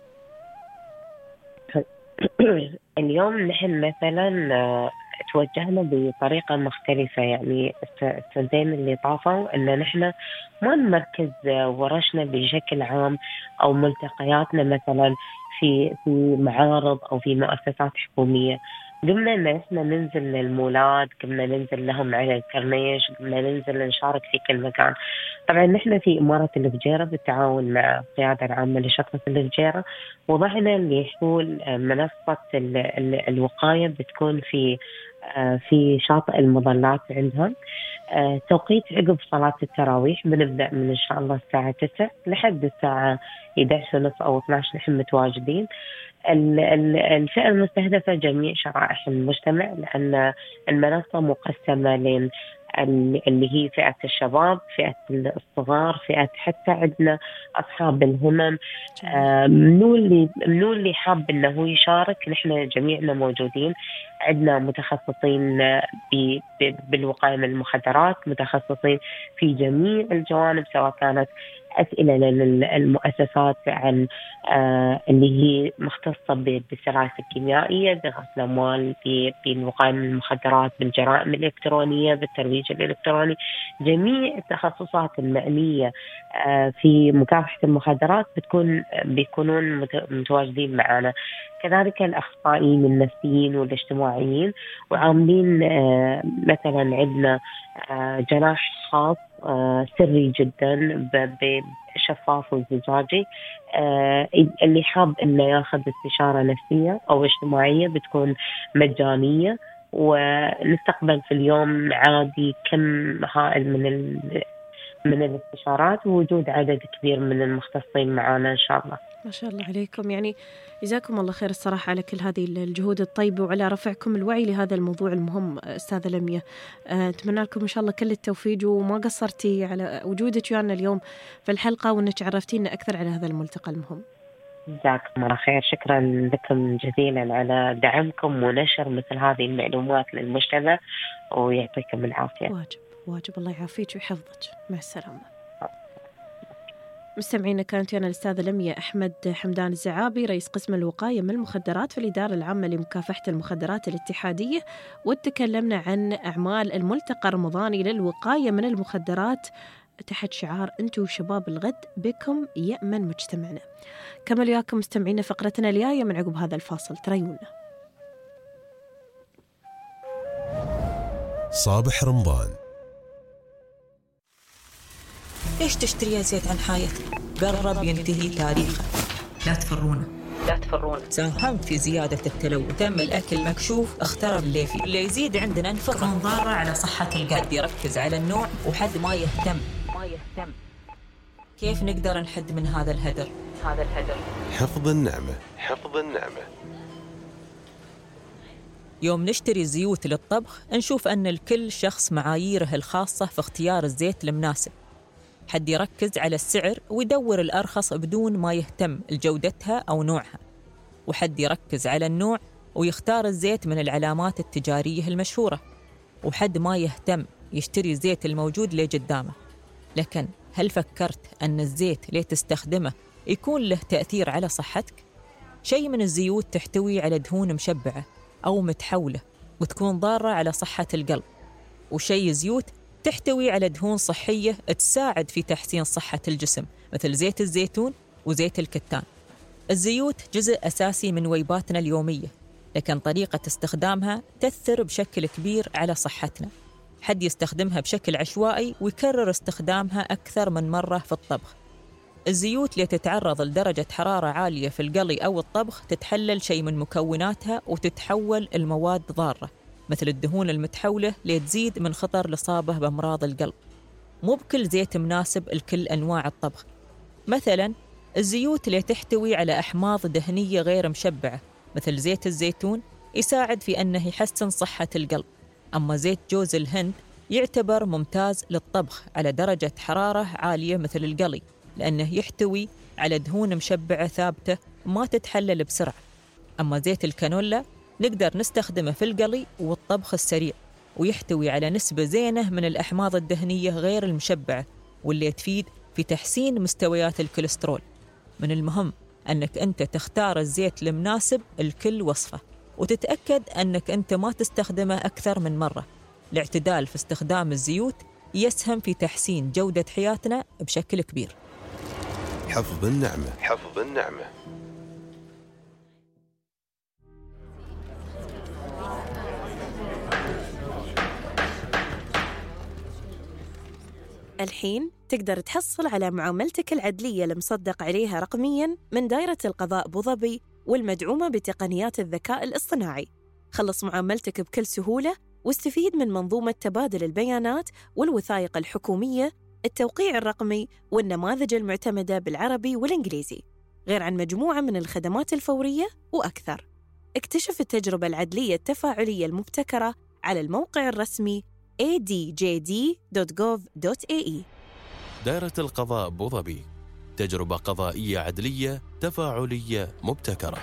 اليوم نحن مثلا توجهنا بطريقة مختلفة، يعني السنتين اللي طافوا إن نحن ما نركز ورشنا بشكل عام أو ملتقياتنا مثلا في معارض أو في مؤسسات حكومية. قمنا إن إحنا ننزل للمولات، قمنا ننزل لهم على الكرنيش، قمنا ننزل نشارك في كل مكان. طبعا نحن في إمارة الفجيرة بالتعاون مع القيادة العامة لشرطة الفجيرة وضعنا اللي يحول منصة الوقاية بتكون في شاطئ المظلات عندهم. توقيت عقب صلاة التراويح بنبدأ من إن شاء الله الساعة 9 لحد الساعة 11:30 أو 12 نحن متواجدين. الفئة المستهدفة جميع شرائح المجتمع، لأن المنصة مقسمة لين اللي هي فئة الشباب، فئة الصغار، فئة حتى عندنا أصحاب الهمم. منو اللي حاب إنه يشارك، نحن جميعنا موجودين. عندنا متخصصين بالوقاية من المخدرات، متخصصين في جميع الجوانب، سواء كانت أسئلة للمؤسسات عن اللي هي مختصة بالسلاسل الكيميائية، بغسل الأموال، بالوقاية من المخدرات، بالجرائم الإلكترونية، بالترويج الإلكتروني. جميع التخصصات المعنية في مكافحة المخدرات بيكونون متواجدين معنا. كذلك الأخصائيين النفسيين والاجتماعيين، وعاملين مثلا عندنا جناح خاص سري جدا بشفاف وزجاجي. اللي حاب إنه ياخذ استشارة نفسية أو اجتماعية بتكون مجانية، ونستقبل في اليوم عادي كم هائل من الاستشارات، ووجود عدد كبير من المختصين معنا إن شاء الله. ما شاء الله عليكم، يعني جزاكم الله خير الصراحة على كل هذه الجهود الطيبة وعلى رفعكم الوعي لهذا الموضوع المهم. أستاذة لميا، أتمنى لكم إن شاء الله كل التوفيق، وما قصرتي على وجودك ويانا اليوم في الحلقة، وأنك عرفتينا أكثر على هذا الملتقى المهم. جزاكم الله خير، شكرا لكم جزيلا على دعمكم ونشر مثل هذه المعلومات للمجتمع، ويعطيكم العافية. واجب الله يعافيك ويحفظك. مع السلامة. مستمعينا، كانت أنا الأستاذة لميا أحمد حمدان الزعابي، رئيس قسم الوقاية من المخدرات في الإدارة العامة لمكافحة المخدرات الاتحادية، وتكلمنا عن أعمال الملتقى الرمضاني للوقاية من المخدرات تحت شعار أنتوا شباب الغد، بكم يأمن مجتمعنا. كمل وياكم مستمعينا فقرتنا الجاية من عقب هذا الفاصل، تريونا. صابح رمضان. ليش تشتري يا زيت عن حايتك؟ قرب ينتهي تاريخه. لا تفرونا. ساهمت في زيادة التلوث، تم الأكل مكشوف، اخترب الليفي، اللي يزيد عندنا نفر ضارة على صحة القلب. يركز على النوع وحد ما يهتم. كيف نقدر نحد من هذا الهدر؟ حفظ النعمة. يوم نشتري زيوت للطبخ نشوف أن الكل شخص معاييره الخاصة في اختيار الزيت المناسب. حد يركز على السعر ويدور الأرخص بدون ما يهتم لجودتها أو نوعها، وحد يركز على النوع ويختار الزيت من العلامات التجارية المشهورة، وحد ما يهتم يشتري الزيت الموجود اللي قدامه. لكن هل فكرت أن الزيت اللي تستخدمه يكون له تأثير على صحتك؟ شيء من الزيوت تحتوي على دهون مشبعة أو متحولة وتكون ضارة على صحة القلب، وشيء زيوت تحتوي على دهون صحية تساعد في تحسين صحة الجسم، مثل زيت الزيتون وزيت الكتان. الزيوت جزء أساسي من وجباتنا اليومية، لكن طريقة استخدامها تأثر بشكل كبير على صحتنا. حد يستخدمها بشكل عشوائي ويكرر استخدامها أكثر من مرة في الطبخ. الزيوت اللي تتعرض لدرجة حرارة عالية في القلي أو الطبخ تتحلل شيء من مكوناتها وتتحول المواد ضارة، مثل الدهون المتحولة اللي تزيد من خطر الإصابة بأمراض القلب. مو بكل زيت مناسب لكل أنواع الطبخ. مثلا الزيوت اللي تحتوي على أحماض دهنية غير مشبعة مثل زيت الزيتون يساعد في أنه يحسن صحة القلب، أما زيت جوز الهند يعتبر ممتاز للطبخ على درجة حرارة عالية مثل القلي، لأنه يحتوي على دهون مشبعة ثابتة ما تتحلل بسرعة. أما زيت الكانولا نقدر نستخدمه في القلي والطبخ السريع، ويحتوي على نسبة زينة من الأحماض الدهنية غير المشبعة واللي تفيد في تحسين مستويات الكوليسترول. من المهم أنك أنت تختار الزيت المناسب لكل وصفة، وتتأكد أنك أنت ما تستخدمه أكثر من مرة. الاعتدال في استخدام الزيوت يسهم في تحسين جودة حياتنا بشكل كبير. حفظ النعمة. حفظ النعمة. الحين تقدر تحصل على معاملتك العدلية المصدق عليها رقمياً من دائرة القضاء أبوظبي والمدعومة بتقنيات الذكاء الاصطناعي. خلص معاملتك بكل سهولة واستفيد من منظومة تبادل البيانات والوثائق الحكومية، التوقيع الرقمي والنماذج المعتمدة بالعربي والإنجليزي، غير عن مجموعة من الخدمات الفورية وأكثر. اكتشف التجربة العدلية التفاعلية المبتكرة على الموقع الرسمي adjd.gov.ae. دائرة القضاء أبوظبي، تجربة قضائية عدلية تفاعلية مبتكرة.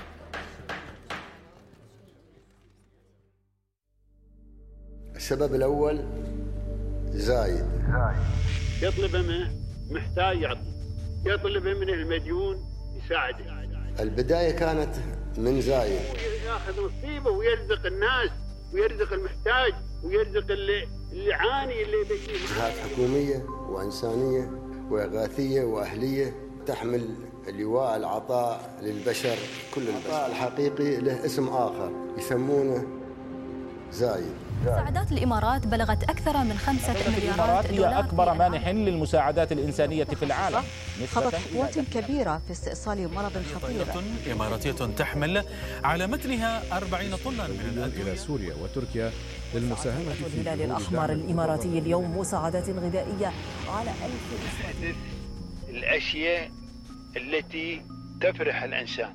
السبب الأول زايد يطلب منه محتاج يعطي، يطلب منه المديون يساعده. البداية كانت من زايد، ياخذ نصيبه ويرزق الناس ويرزق المحتاج ويرزق اللي عاني اللي بيجي. جهات حكومية وإنسانية وإغاثية وأهلية تحمل لواء العطاء للبشر. كل البشر الحقيقي له اسم آخر يسمونه زايد. مساعدات الإمارات بلغت أكثر من 5 مليارات دولار. هي أكبر مانح للمساعدات الإنسانية في العالم. خضت خطوات كبيرة في استئصال مرض خطير. إماراتية تحمل على متنها 40 طنا من الأدوية إلى سوريا وتركيا للمساهمة في الهلال الأحمر الإماراتي اليوم مساعدات غذائية على 1000 الأشياء التي تفرح الإنسان.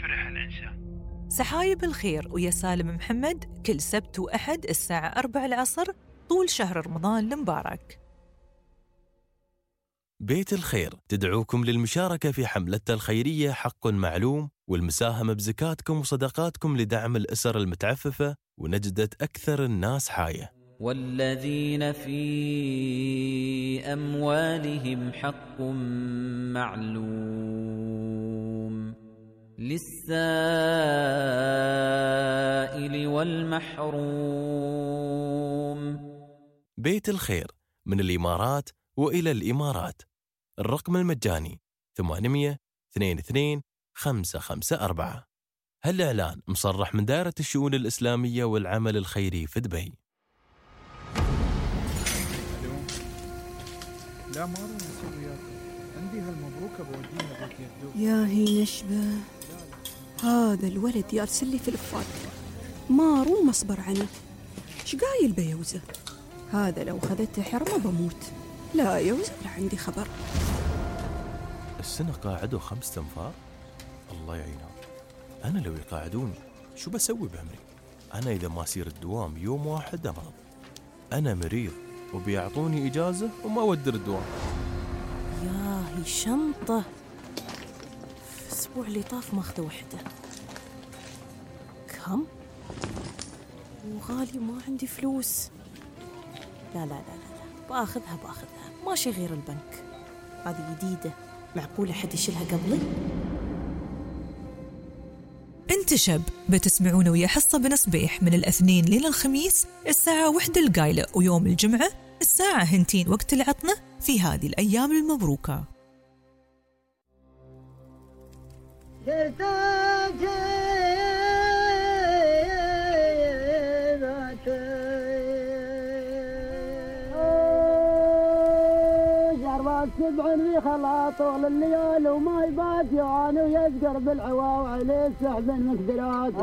سحايب الخير ويا سالم محمد كل سبت وأحد الساعة 4 العصر طول شهر رمضان المبارك. بيت الخير تدعوكم للمشاركة في حملتها الخيرية حق معلوم، والمساهمة بزكاتكم وصدقاتكم لدعم الأسر المتعففة ونجدة أكثر الناس حاية. والذين في أموالهم حق معلوم للسائل والمحروم. بيت الخير من الإمارات وإلى الإمارات. الرقم المجاني 800-22-554. هالإعلان مصرح من دائرة الشؤون الإسلامية والعمل الخيري في دبي. لا ما أروح أسوي عندي هالمبروكة بوديها بيت يدوب. يا هي نشبه هذا الولد يرسل لي فلفات ما روم أصبر عنه. إيش قايل بيوزة؟ هذا لو خذته حرمة بموت. لا يوزة لا عندي خبر. السنة قاعدوا 5 تنفار. الله يعينهم. أنا لو يقاعدوني شو بسوي بعمري؟ أنا إذا ما أسير الدوام يوم واحد أمرض. أنا مريض وبيعطوني إجازة وما أودر الدوام. ياهي شنطة الأسبوع اللي طاف ماخذة وحدة. كم؟ وغالي ما عندي فلوس. لا باخذها ماشي غير البنك. هذه جديدة، معقولة حد يشيلها قبلي؟ انت شب بتسمعون ويا حصة بن صبيح من الاثنين ليلة الخميس الساعة 1 القايلة، ويوم الجمعة الساعة 2 وقت العطنة في هذه الأيام المبروكة. سبع لي خلا طول الليالي وما يبات يوان ويذكر بالعواو عليه سحب المقدرات.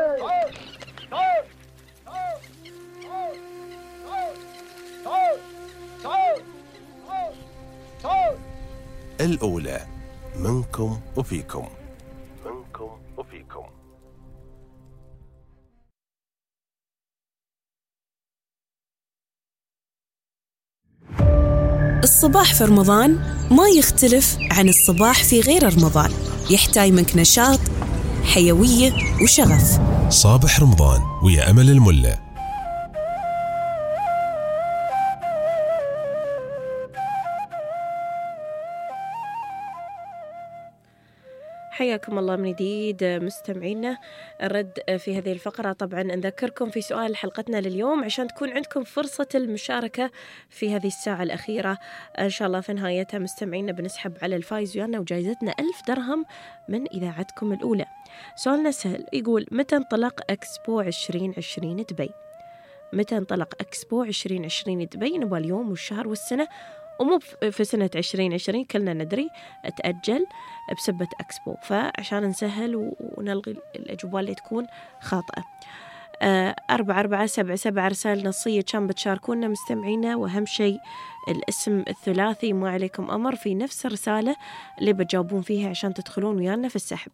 الأولى منكم وفيكم. الصباح في رمضان ما يختلف عن الصباح في غير رمضان، يحتاج منك نشاط، حيوية وشغف. صابح رمضان ويا أمل الملة. حياكم الله من جديد مستمعينا. الرد في هذه الفقرة طبعا نذكركم في سؤال حلقتنا لليوم عشان تكون عندكم فرصة المشاركة في هذه الساعة الأخيرة. إن شاء الله في نهايتها مستمعينا بنسحب على الفايز ويانا وجائزتنا 1000 درهم من إذاعتكم الأولى. سؤالنا سهل، يقول متى انطلق أكسبو 2020 دبي؟ متى انطلق أكسبو 2020 دبي؟ نبغى اليوم والشهر والسنة، ومو في سنة 2020 كلنا ندري تأجل بسبة أكسبو، فعشان نسهل ونلغي الأجوبة اللي تكون خاطئة. 4477 رسالة نصية كان بتشاركونا مستمعينا، وأهم شيء الاسم الثلاثي ما عليكم أمر في نفس الرسالة اللي بتجاوبون فيها عشان تدخلون ويانا في السحب.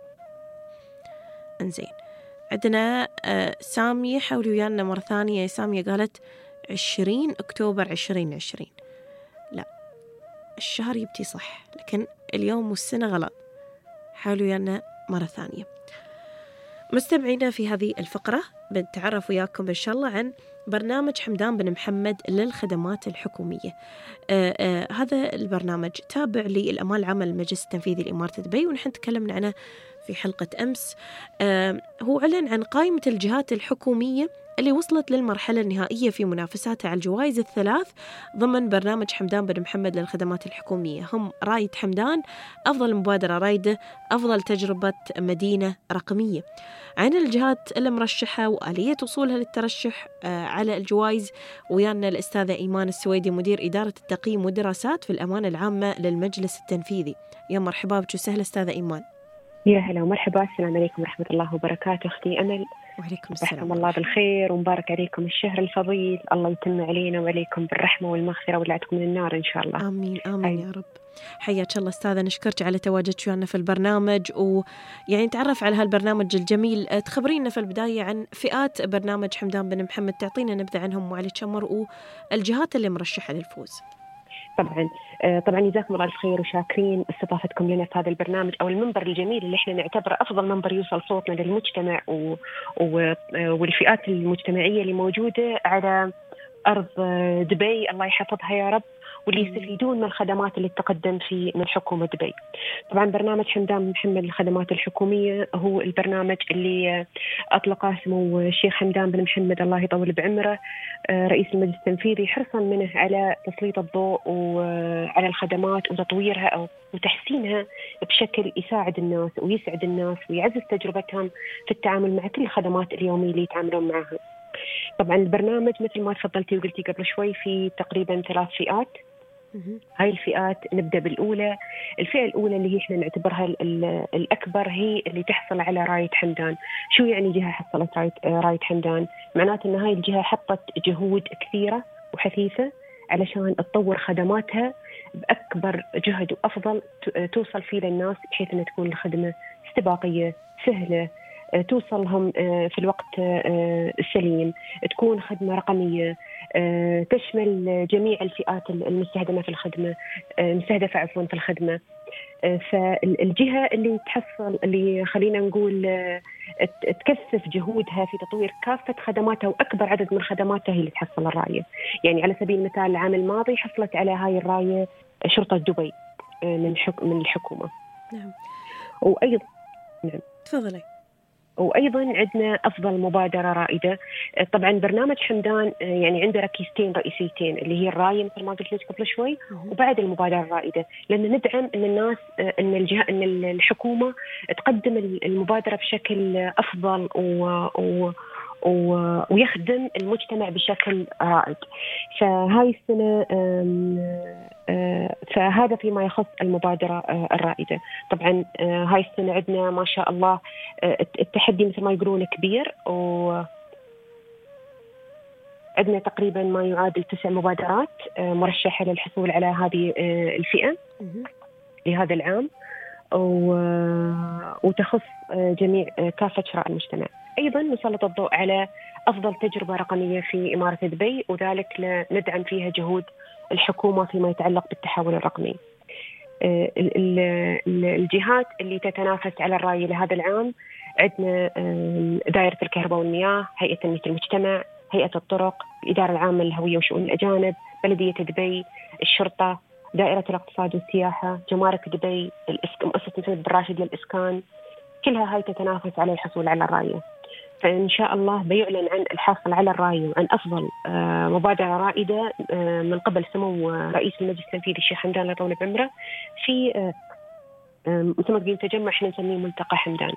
انزين، عندنا سامية، حاولي ويانا مرة ثانية يا سامية. قالت 20 أكتوبر 2020. لا، الشهر يبتي صح لكن اليوم والسنة غلط. حاولوا ويانا مرة ثانية. مستمعينا في هذه الفقرة بنتعرف وياكم إن شاء الله عن برنامج حمدان بن محمد للخدمات الحكومية. هذا البرنامج تابع للأمال العامة للمجلس التنفيذي لإمارة دبي، ونحن تكلمنا عنه في حلقة أمس. هو أعلن عن قائمة الجهات الحكومية اللي وصلت للمرحلة النهائية في منافساتها على الجوائز الثلاث ضمن برنامج حمدان بن محمد للخدمات الحكومية، هم رايد حمدان، أفضل مبادرة رايدة، أفضل تجربة مدينة رقمية. عن الجهات المرشحة وآلية وصولها للترشح على الجوائز ويانا الأستاذة إيمان السويدي، مدير إدارة التقييم والدراسات في الأمانة العامة للمجلس التنفيذي. يا مرحبا بك وسهلا أستاذة إيمان. يا هلا ومرحبا، السلام عليكم ورحمة الله وبركاته. أختي أمل، وعليكم السلام. رحمة الله بالخير ومبارك عليكم الشهر الفضيل، الله يتم علينا وعليكم بالرحمة والمغفرة ويبعدكم من النار إن شاء الله. آمين آمين يا رب. حياك الله أستاذة، نشكرك على تواجدك ويانا في البرنامج، ويعني نتعرف على هالبرنامج الجميل. تخبرينا في البداية عن فئات برنامج حمدان بن محمد، تعطينا نبذة عنهم وعلى كمر والجهات اللي مرشحة للفوز. طبعا جزاكم الله الخير وشاكرين استضافتكم لنا في هذا البرنامج او المنبر الجميل اللي احنا نعتبره افضل منبر يوصل صوتنا للمجتمع والفئات المجتمعيه اللي موجوده على ارض دبي، الله يحفظها يا رب، واللي يستفيدون من الخدمات اللي تقدم من حكومة دبي. طبعا برنامج حمدان بن محمد للخدمات الحكومية هو البرنامج اللي أطلقه سمو الشيخ حمدان بن محمد الله يطول بعمره رئيس المجلس التنفيذي، حرصا منه على تسليط الضوء وعلى الخدمات وتطويرها وتحسينها بشكل يساعد الناس ويسعد الناس ويعزز تجربتهم في التعامل مع كل الخدمات اليومية اللي يتعاملون معها. طبعا البرنامج مثل ما تفضلتي وقلتي قبل شوي في تقريبا 3 فئات. هاي الفئات نبدأ بالأولى. الفئة الأولى اللي هي احنا نعتبرها الأكبر هي اللي تحصل على راية حمدان. شو يعني جهة حصلت راية حمدان؟ معناته أن هاي الجهة حطت جهود كثيرة وحثيثة علشان تطور خدماتها بأكبر جهد وأفضل توصل فيه للناس، بحيث أن تكون الخدمة استباقية سهلة، توصلهم في الوقت السليم، تكون خدمة رقمية تشمل جميع الفئات المستهدفة في الخدمة في الخدمة. فالجهة اللي تحصل اللي خلينا نقول تكثف جهودها في تطوير كافة خدماتها وأكبر عدد من خدماتها هي اللي تحصل الراية. يعني على سبيل المثال العام الماضي حصلت على هاي الراية شرطة دبي من الحكومة. نعم. وأيضا نعم تفضلي. وأيضا عندنا أفضل مبادرة رائدة. طبعا برنامج حمدان يعني عنده ركيزتين رئيسيتين اللي هي الراية مثل ما قلت لك قبل شوي، وبعد المبادرة الرائدة، لأن ندعم أن الناس أن الحكومة تقدم المبادرة بشكل أفضل ويخدم المجتمع بشكل رائد. فهاي السنة فهذا فيما يخص المبادرة الرائدة. طبعا هاي السنة عندنا ما شاء الله التحدي مثل ما يقولون كبير، وعندنا تقريبا ما يعادل 9 مبادرات مرشحة للحصول على هذه الفئة لهذا العام، وتخص جميع كافة شرائح المجتمع. أيضا نسلط الضوء على أفضل تجربة رقمية في إمارة دبي، وذلك ندعم فيها جهود الحكومة فيما يتعلق بالتحول الرقمي. الجهات اللي تتنافس على الراية لهذا العام عندنا دائرة الكهرباء والمياه، هيئة تنمية المجتمع، هيئة الطرق، الإدارة العامة للهوية وشؤون الأجانب، بلدية دبي، الشرطة، دائرة الاقتصاد والسياحة، جمارك دبي، مؤسسة محمد بن راشد للإسكان، كلها هاي تتنافس على الحصول على الراية. فإن شاء الله بيعلن عن الحاصل على الراية وعن أفضل مبادرة رائدة من قبل سمو رئيس المجلس التنفيذي الشيخ حمدان الله يطول بعمره في مثل ما تقولين تجمع احنا نسميه ملتقى حمدان.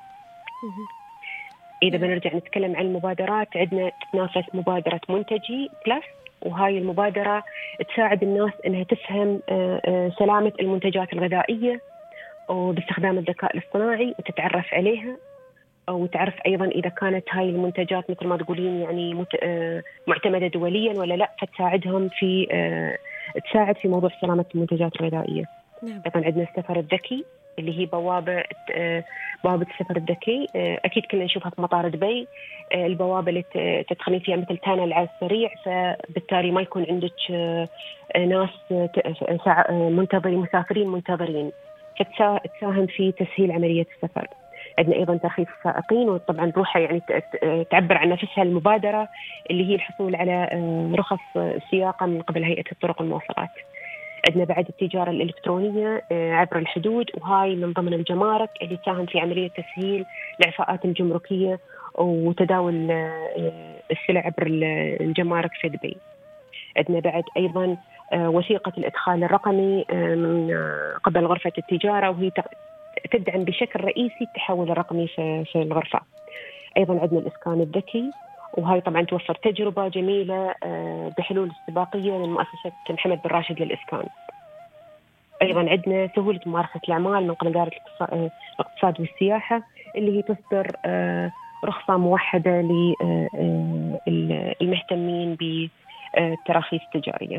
إذا بنرجع نتكلم عن المبادرات، عندنا تتنافس مبادرة منتجي بلس، وهاي المبادرة تساعد الناس أنها تفهم سلامة المنتجات الغذائية وباستخدام الذكاء الاصطناعي وتتعرف عليها، وتعرف أيضا إذا كانت هاي المنتجات مثل ما تقولين يعني معتمدة دوليا ولا لا، فتساعدهم في تساعد في موضوع سلامة المنتجات الغذائية. أيضا عندنا السفر الذكي اللي هي بوابة السفر الذكي، أكيد كنا نشوفها في مطار دبي، البوابة اللي تدخلين فيها مثل تانل على السريع، فبالتالي ما يكون عندك ناس منتظرين، مسافرين منتظرين، فتساهم في تسهيل عملية السفر. عندنا أيضا ترخيص السائقين، وطبعا روحها يعني تعبر عن نفسها المبادرة اللي هي الحصول على رخص سياقة من قبل هيئة الطرق والمواصلات. عندنا بعد التجارة الإلكترونية عبر الحدود، وهاي من ضمن الجمارك اللي تساهم في عملية تسهيل الإعفاءات الجمركية وتداول السلع عبر الجمارك في دبي. عندنا بعد أيضا وثيقة الإدخال الرقمي من قبل غرفة التجارة، وهي تدعم بشكل رئيسي التحول الرقمي في الغرفة. أيضا عندنا الإسكان الذكي، وهاي طبعا توفر تجربة جميلة بحلول استباقية لمؤسسة محمد بن راشد للإسكان. أيضا عندنا سهولة ممارسة الأعمال من قبل إدارة الاقتصاد والسياحة، اللي هي تصدر رخصة موحدة للمهتمين بالتراخيص التجارية.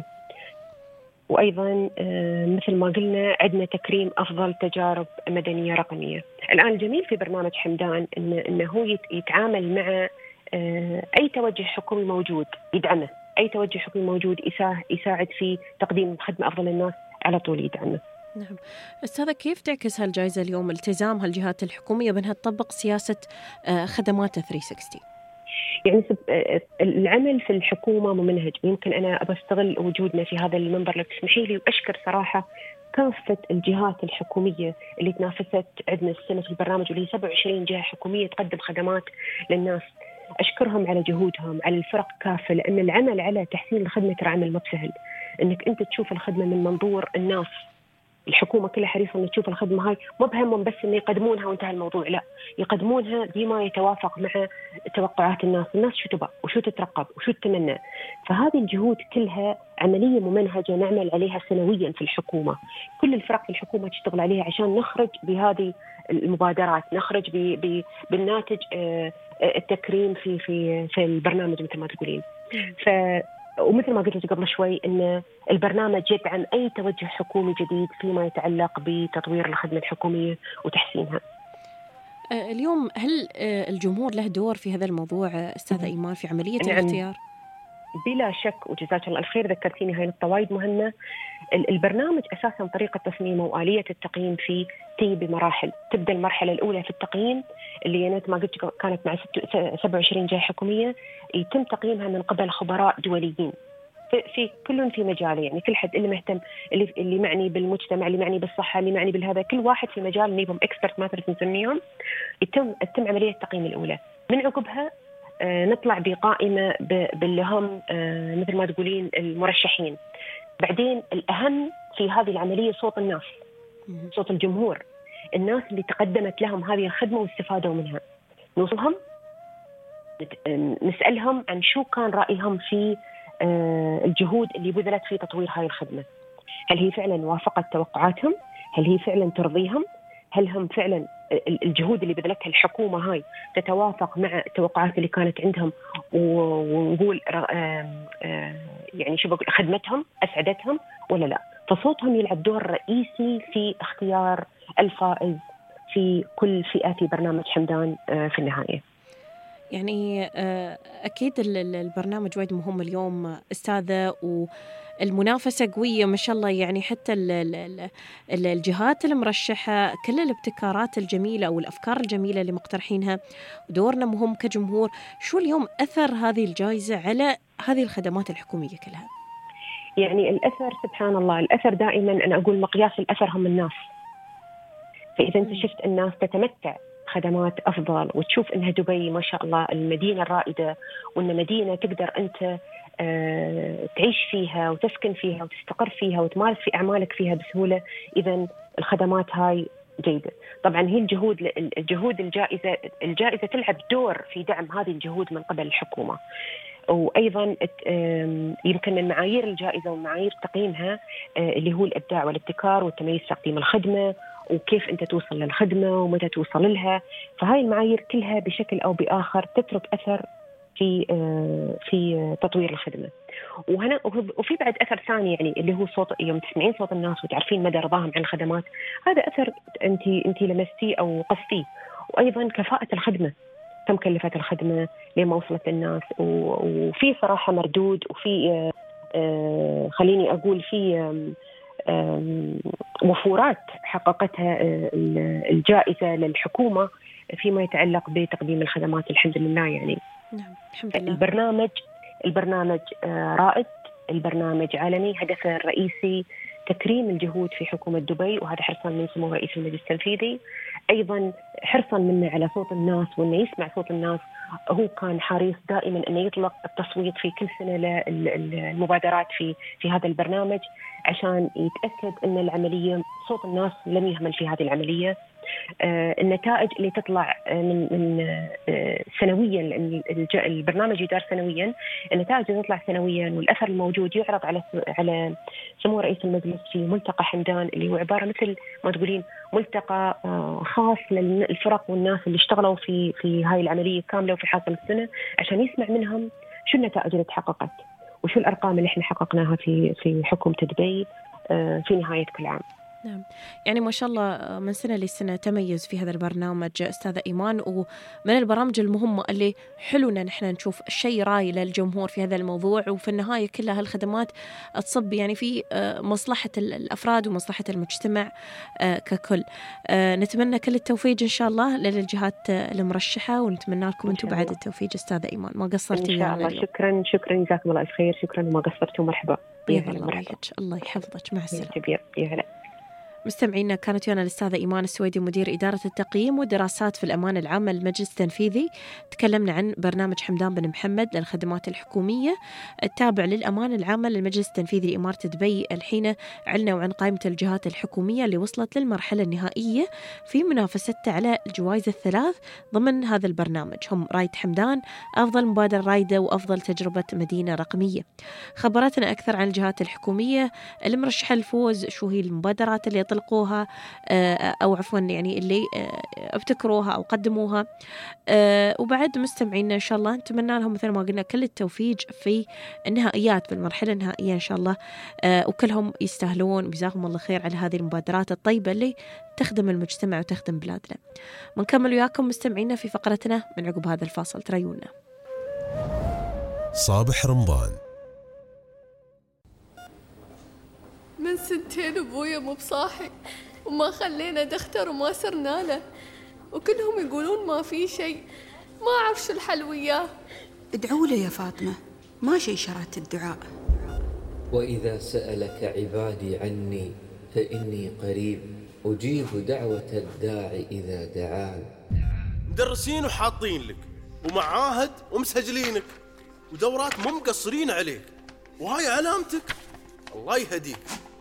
وأيضا مثل ما قلنا عندنا تكريم أفضل تجارب مدنية رقمية. الآن الجميل في برنامج حمدان إنه هو يتعامل مع أي توجه حكومي موجود يدعمه، أي توجه حكومي موجود يساعد في تقديم خدمة أفضل للناس على طول يدعمه. نعم. أستاذة، كيف تعكس هالجائزة اليوم التزام هالجهات الحكومية بأنها تطبق سياسة خدمات 360؟ يعني العمل في الحكومة ممنهج. يمكن أنا أستغل وجودنا في هذا المنبر لو تسمحي لي وأشكر صراحة كافة الجهات الحكومية اللي تنافست عندنا السنة في البرنامج، واللي 27 جهة حكومية تقدم خدمات للناس. أشكرهم على جهودهم، على الفرق كافة، لأن العمل على تحسين الخدمة ترى عمل ما بسهل. إنك أنت تشوف الخدمة من منظور الناس، الحكومة كلها حريصة أن تشوف الخدمة هاي مو بهمهم بس أن يقدمونها وانتهى الموضوع، لا، يقدمونها بما يتوافق مع توقعات الناس شو تبغى وشو تترقب وشو تتمنى. فهذه الجهود كلها عملية ممنهجة نعمل عليها سنويا في الحكومة، كل الفرق في الحكومة تشتغل عليها عشان نخرج بهذه المبادرات، نخرج بالناتج التكريم في البرنامج مثل ما تقولين. ومثل ما قلت قبل شوي أن البرنامج يدعم أي توجه حكومي جديد فيما يتعلق بتطوير الخدمة الحكومية وتحسينها. اليوم هل الجمهور له دور في هذا الموضوع أستاذة إيمان في عملية الاختيار؟ بلا شك، وجزاك الله الخير ذكرتيني هاي النقطة وايد مهمة. البرنامج أساساً طريقة تصميمه وآلية التقييم فيه تي بمراحل. تبدأ المرحلة الأولى في التقييم اللي أنا ما قلت كانت مع 27 جهة حكومية، يتم تقييمها من قبل خبراء دوليين في كل في مجاله، يعني كل حد اللي مهتم، اللي معني بالمجتمع، اللي معني بالصحة، اللي معني بالهذا، كل واحد في مجال نيبهم اكسبرت ما تريد نسميهم. يتم عملية التقييم الأولى. من عقبها نطلع بقائمة باللي هم مثل ما تقولين المرشحين. بعدين الأهم في هذه العملية صوت الناس، صوت الجمهور، الناس اللي تقدمت لهم هذه الخدمة واستفادوا منها. نوصلهم نسألهم عن شو كان رأيهم في الجهود اللي بذلت في تطوير هاي الخدمة. هل هي فعلا وافقت توقعاتهم؟ هل هي فعلا ترضيهم؟ هل هم فعلا الجهود اللي بذلتها الحكومة هاي تتوافق مع التوقعات اللي كانت عندهم، ونقول يعني شو بقول خدمتهم أسعدتهم ولا لا؟ فصوتهم يلعب دور رئيسي في اختيار الفائز في كل فئة في برنامج حمدان في النهاية. يعني أكيد البرنامج وايد مهم اليوم أستاذة، والمنافسة قوية ما شاء الله، يعني حتى الجهات المرشحة كل الابتكارات الجميلة أو الأفكار الجميلة اللي مقترحينها، ودورنا مهم كجمهور. شو اليوم أثر هذه الجائزة على هذه الخدمات الحكومية كلها؟ يعني الأثر سبحان الله، الأثر دائما أنا أقول مقياس الأثر هم الناس. فإذا أنت شفت الناس تتمتع خدمات أفضل، وتشوف إنها دبي ما شاء الله المدينة الرائدة، وإن مدينة تقدر أنت تعيش فيها وتسكن فيها وتستقر فيها وتمارس في أعمالك فيها بسهولة، إذا الخدمات هاي جيدة. طبعا هي الجهود الجائزة تلعب دور في دعم هذه الجهود من قبل الحكومة. وأيضا يمكن من معايير الجائزة ومعايير تقييمها اللي هو الإبداع والابتكار والتميز في تقديم الخدمة، وكيف أنت توصل للخدمة ومتى توصل لها. فهاي المعايير كلها بشكل أو بآخر تترك أثر في تطوير الخدمة. وفي بعد أثر ثاني، يعني اللي هو صوت، يوم تسمعين صوت الناس وتعرفين مدى رضاهم عن الخدمات، هذا أثر أنت لمستيه أو قصتيه. وأيضا كفاءة الخدمة، كم كلفت الخدمة لما وصلت للناس، وفي صراحة مردود، وفي خليني أقول في وفورات حققتها الجائزة للحكومة فيما يتعلق بتقديم الخدمات الحمد لله. يعني نعم الحمد لله. البرنامج رائد، البرنامج عالمي، هدفه الرئيسي تكريم الجهود في حكومة دبي، وهذا حرصا من سمو رئيس المجلس التنفيذي، أيضا حرصا منه على صوت الناس وأنه يسمع صوت الناس. هو كان حريص دائما أنه يطلق التصويت في كل سنة للمبادرات في هذا البرنامج عشان يتأكد أن العملية صوت الناس لم يهمل في هذه العملية. النتائج اللي تطلع من سنويا، لأن البرنامج يدار سنويا، النتائج اللي تطلع سنويا والأثر الموجود يعرض على سمو رئيس المجلس في ملتقى حمدان، اللي هو عبارة مثل ما تقولين ملتقى خاص للفرق والناس اللي اشتغلوا في هاي العملية كاملة وفي حاصل السنة، عشان يسمع منهم شو النتائج اللي تحققت وشو الأرقام اللي احنا حققناها في حكومة دبي في نهاية كل عام. نعم، يعني ما شاء الله من سنة لسنة تميز في هذا البرنامج أستاذة إيمان، ومن البرامج المهمة اللي حلونا نحن نشوف شيء راي للجمهور في هذا الموضوع، وفي النهاية كلها هالخدمات تصب يعني في مصلحة الأفراد ومصلحة المجتمع ككل. نتمنى كل التوفيق إن شاء الله للجهات المرشحة، ونتمنى لكم أنتم بعد التوفيق أستاذة إيمان. ما قصرتي إن شاء الله. شكرا جزاكم الله خير. شكرا وما قصرتوا. مرحبا. الله يحفظك. مع السلامة. يا هلا. مستمعينا، كانت ويانا الأستاذة إيمان السويدي مدير إدارة التقييم والدراسات في الأمانة العامة للمجلس التنفيذي. تكلمنا عن برنامج حمدان بن محمد للخدمات الحكومية التابع للأمانة العامة للمجلس التنفيذي لإمارة دبي. الحين أعلنوا عن قائمة الجهات الحكومية اللي وصلت للمرحلة النهائية في منافستها على الجوائز الثلاث ضمن هذا البرنامج، هم رايد حمدان، أفضل مبادرة رايدة، وأفضل تجربة مدينة رقمية. خبرتنا أكثر عن الجهات الحكومية المرشحة للفوز، شو هي المبادرات اللي يطلقوها أو عفوا يعني اللي ابتكروها أو قدموها. وبعد مستمعينا إن شاء الله نتمنى لهم مثل ما قلنا كل التوفيق في النهائيات، في المرحلة النهائية إن شاء الله، وكلهم يستاهلون، وجزاهم الله خير على هذه المبادرات الطيبة اللي تخدم المجتمع وتخدم بلادنا. ونكمل وياكم مستمعينا في فقرتنا من عقب هذا الفاصل. تريونا صابح رمضان. من 2 أبويا مو بصاحي، وما خلينا دختر وما سرنا له، وكلهم يقولون ما في شيء، ما أعرف شو الحل وياه. ادعوا له يا فاطمة، ما شيء شرط الدعاء. وإذا سألك عبادي عني فإني قريب أجيب دعوة الداعي إذا دعان. مدرسين وحاطين لك، ومعاهد ومسجلينك، ودورات مو مقصرين عليك، وهاي علامتك. الله يهديك.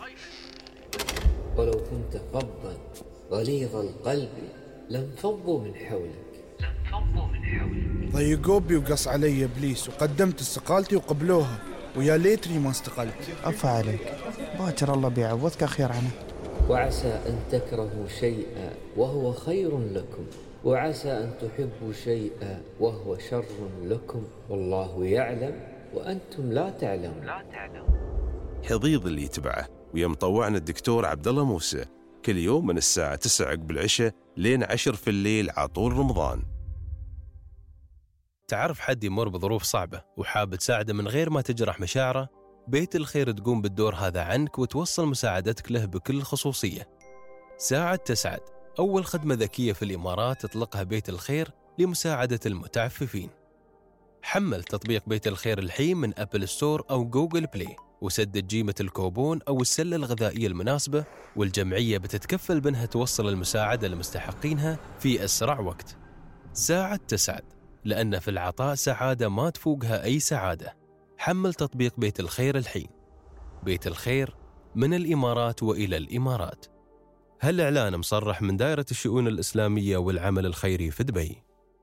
ولو كنت فظا غليظ القلب لانفضوا من حولك. ضيقوا بي وقص علي إبليس، وقدمت استقالتي وقبلوها، ويا ليتني ما استقلت. عفا عليك، باكر الله بيعوضك خير عنه. وعسى أن تكرهوا شيئا وهو خير لكم، وعسى أن تحبوا شيئا وهو شر لكم، والله يعلم وأنتم لا تعلمون. حضيض اللي يتبعه. ويا مطوعنا الدكتور عبد الله موسى كل يوم من الساعة 9 قبل العشاء لين 10 في الليل عطول رمضان. تعرف حد يمر بظروف صعبة وحاب تساعده من غير ما تجرح مشاعره؟ بيت الخير تقوم بالدور هذا عنك وتوصل مساعدتك له بكل خصوصية. ساعد تسعد، أول خدمة ذكية في الإمارات تطلقها بيت الخير لمساعدة المتعففين. حمل تطبيق بيت الخير الحين من أبل ستور أو جوجل بلاي، وسدد جيمة الكوبون أو السلة الغذائية المناسبة، والجمعية بتتكفل بأنها توصل المساعدة لمستحقينها في أسرع وقت. ساعد تسعد، لأن في العطاء سعادة ما تفوقها أي سعادة. حمل تطبيق بيت الخير الحين. بيت الخير من الإمارات وإلى الإمارات. هالإعلان مصرح من دائرة الشؤون الإسلامية والعمل الخيري في دبي.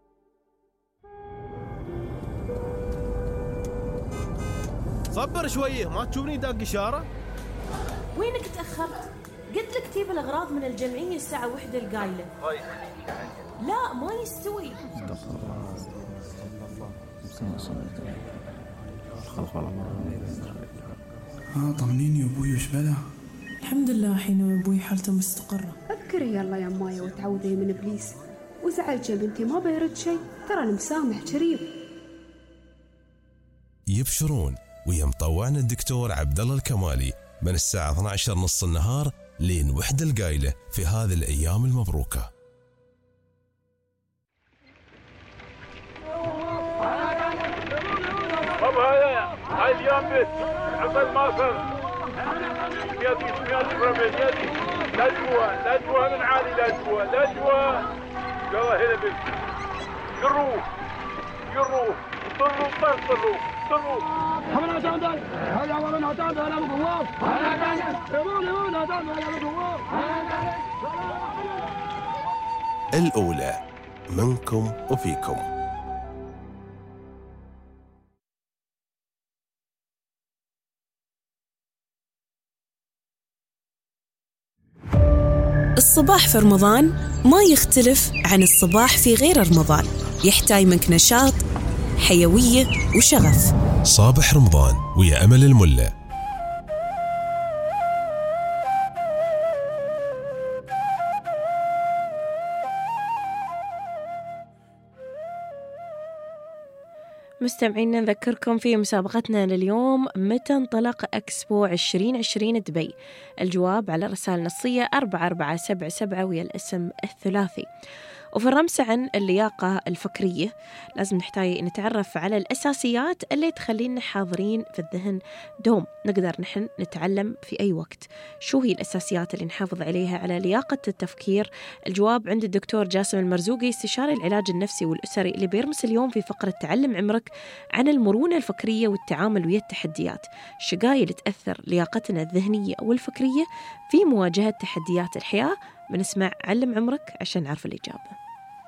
صبر شوية، ما تشوفني داق إشارة؟ وينك تأخرت؟ قلت لك تجيب الأغراض من الجمعية الساعة 1 القايلة. لا ما يستوي. طمنيني يا أبوي، وش بلا؟ الحمد لله حين أبوي حالته مستقرة. اذكري يلا يا مايا وتعوذي من إبليس، وزعلت يا بنتي ما بيرد شيء، ترى المسامح كريم. يبشرون ويا مطوعنا الدكتور عبد الله الكمالي من الساعة 12:30 النهار لين 1 القايلة في هذه الأيام المبروكة. طب هاي اليوم بس عقل ما صار سمياتي برمجياتي لا جوا من عالي لا جوا يلا هنا بس قروا طروا حمنا تاندل هلا ومن تاندل هلا بقوة يمون تاندل هلا بقوة. الأولى منكم وفيكم. الصباح في رمضان ما يختلف عن الصباح في غير رمضان، يحتاج منك نشاط، حيوية وشغف. صابح رمضان ويا أمل الملة. مستمعين نذكركم في مسابقتنا لليوم، متى انطلق أكسبو 2020 دبي؟ الجواب على رسالة نصية 4477 ويا الاسم الثلاثي. وفي الرمس عن اللياقة الفكرية لازم نحتاج نتعرف على الأساسيات اللي تخلينا حاضرين في الذهن دوم، نقدر نحن نتعلم في أي وقت. شو هي الأساسيات اللي نحافظ عليها على لياقة التفكير؟ الجواب عند الدكتور جاسم المرزوقي، استشاري العلاج النفسي والأسري، اللي بيرمس اليوم في فقرة تعلم عمرك عن المرونة الفكرية والتعامل ويا التحديات. الشقاية اللي تأثر لياقتنا الذهنية والفكرية في مواجهة تحديات الحياة. بنسمع علم عمرك عشان نعرف الإجابة.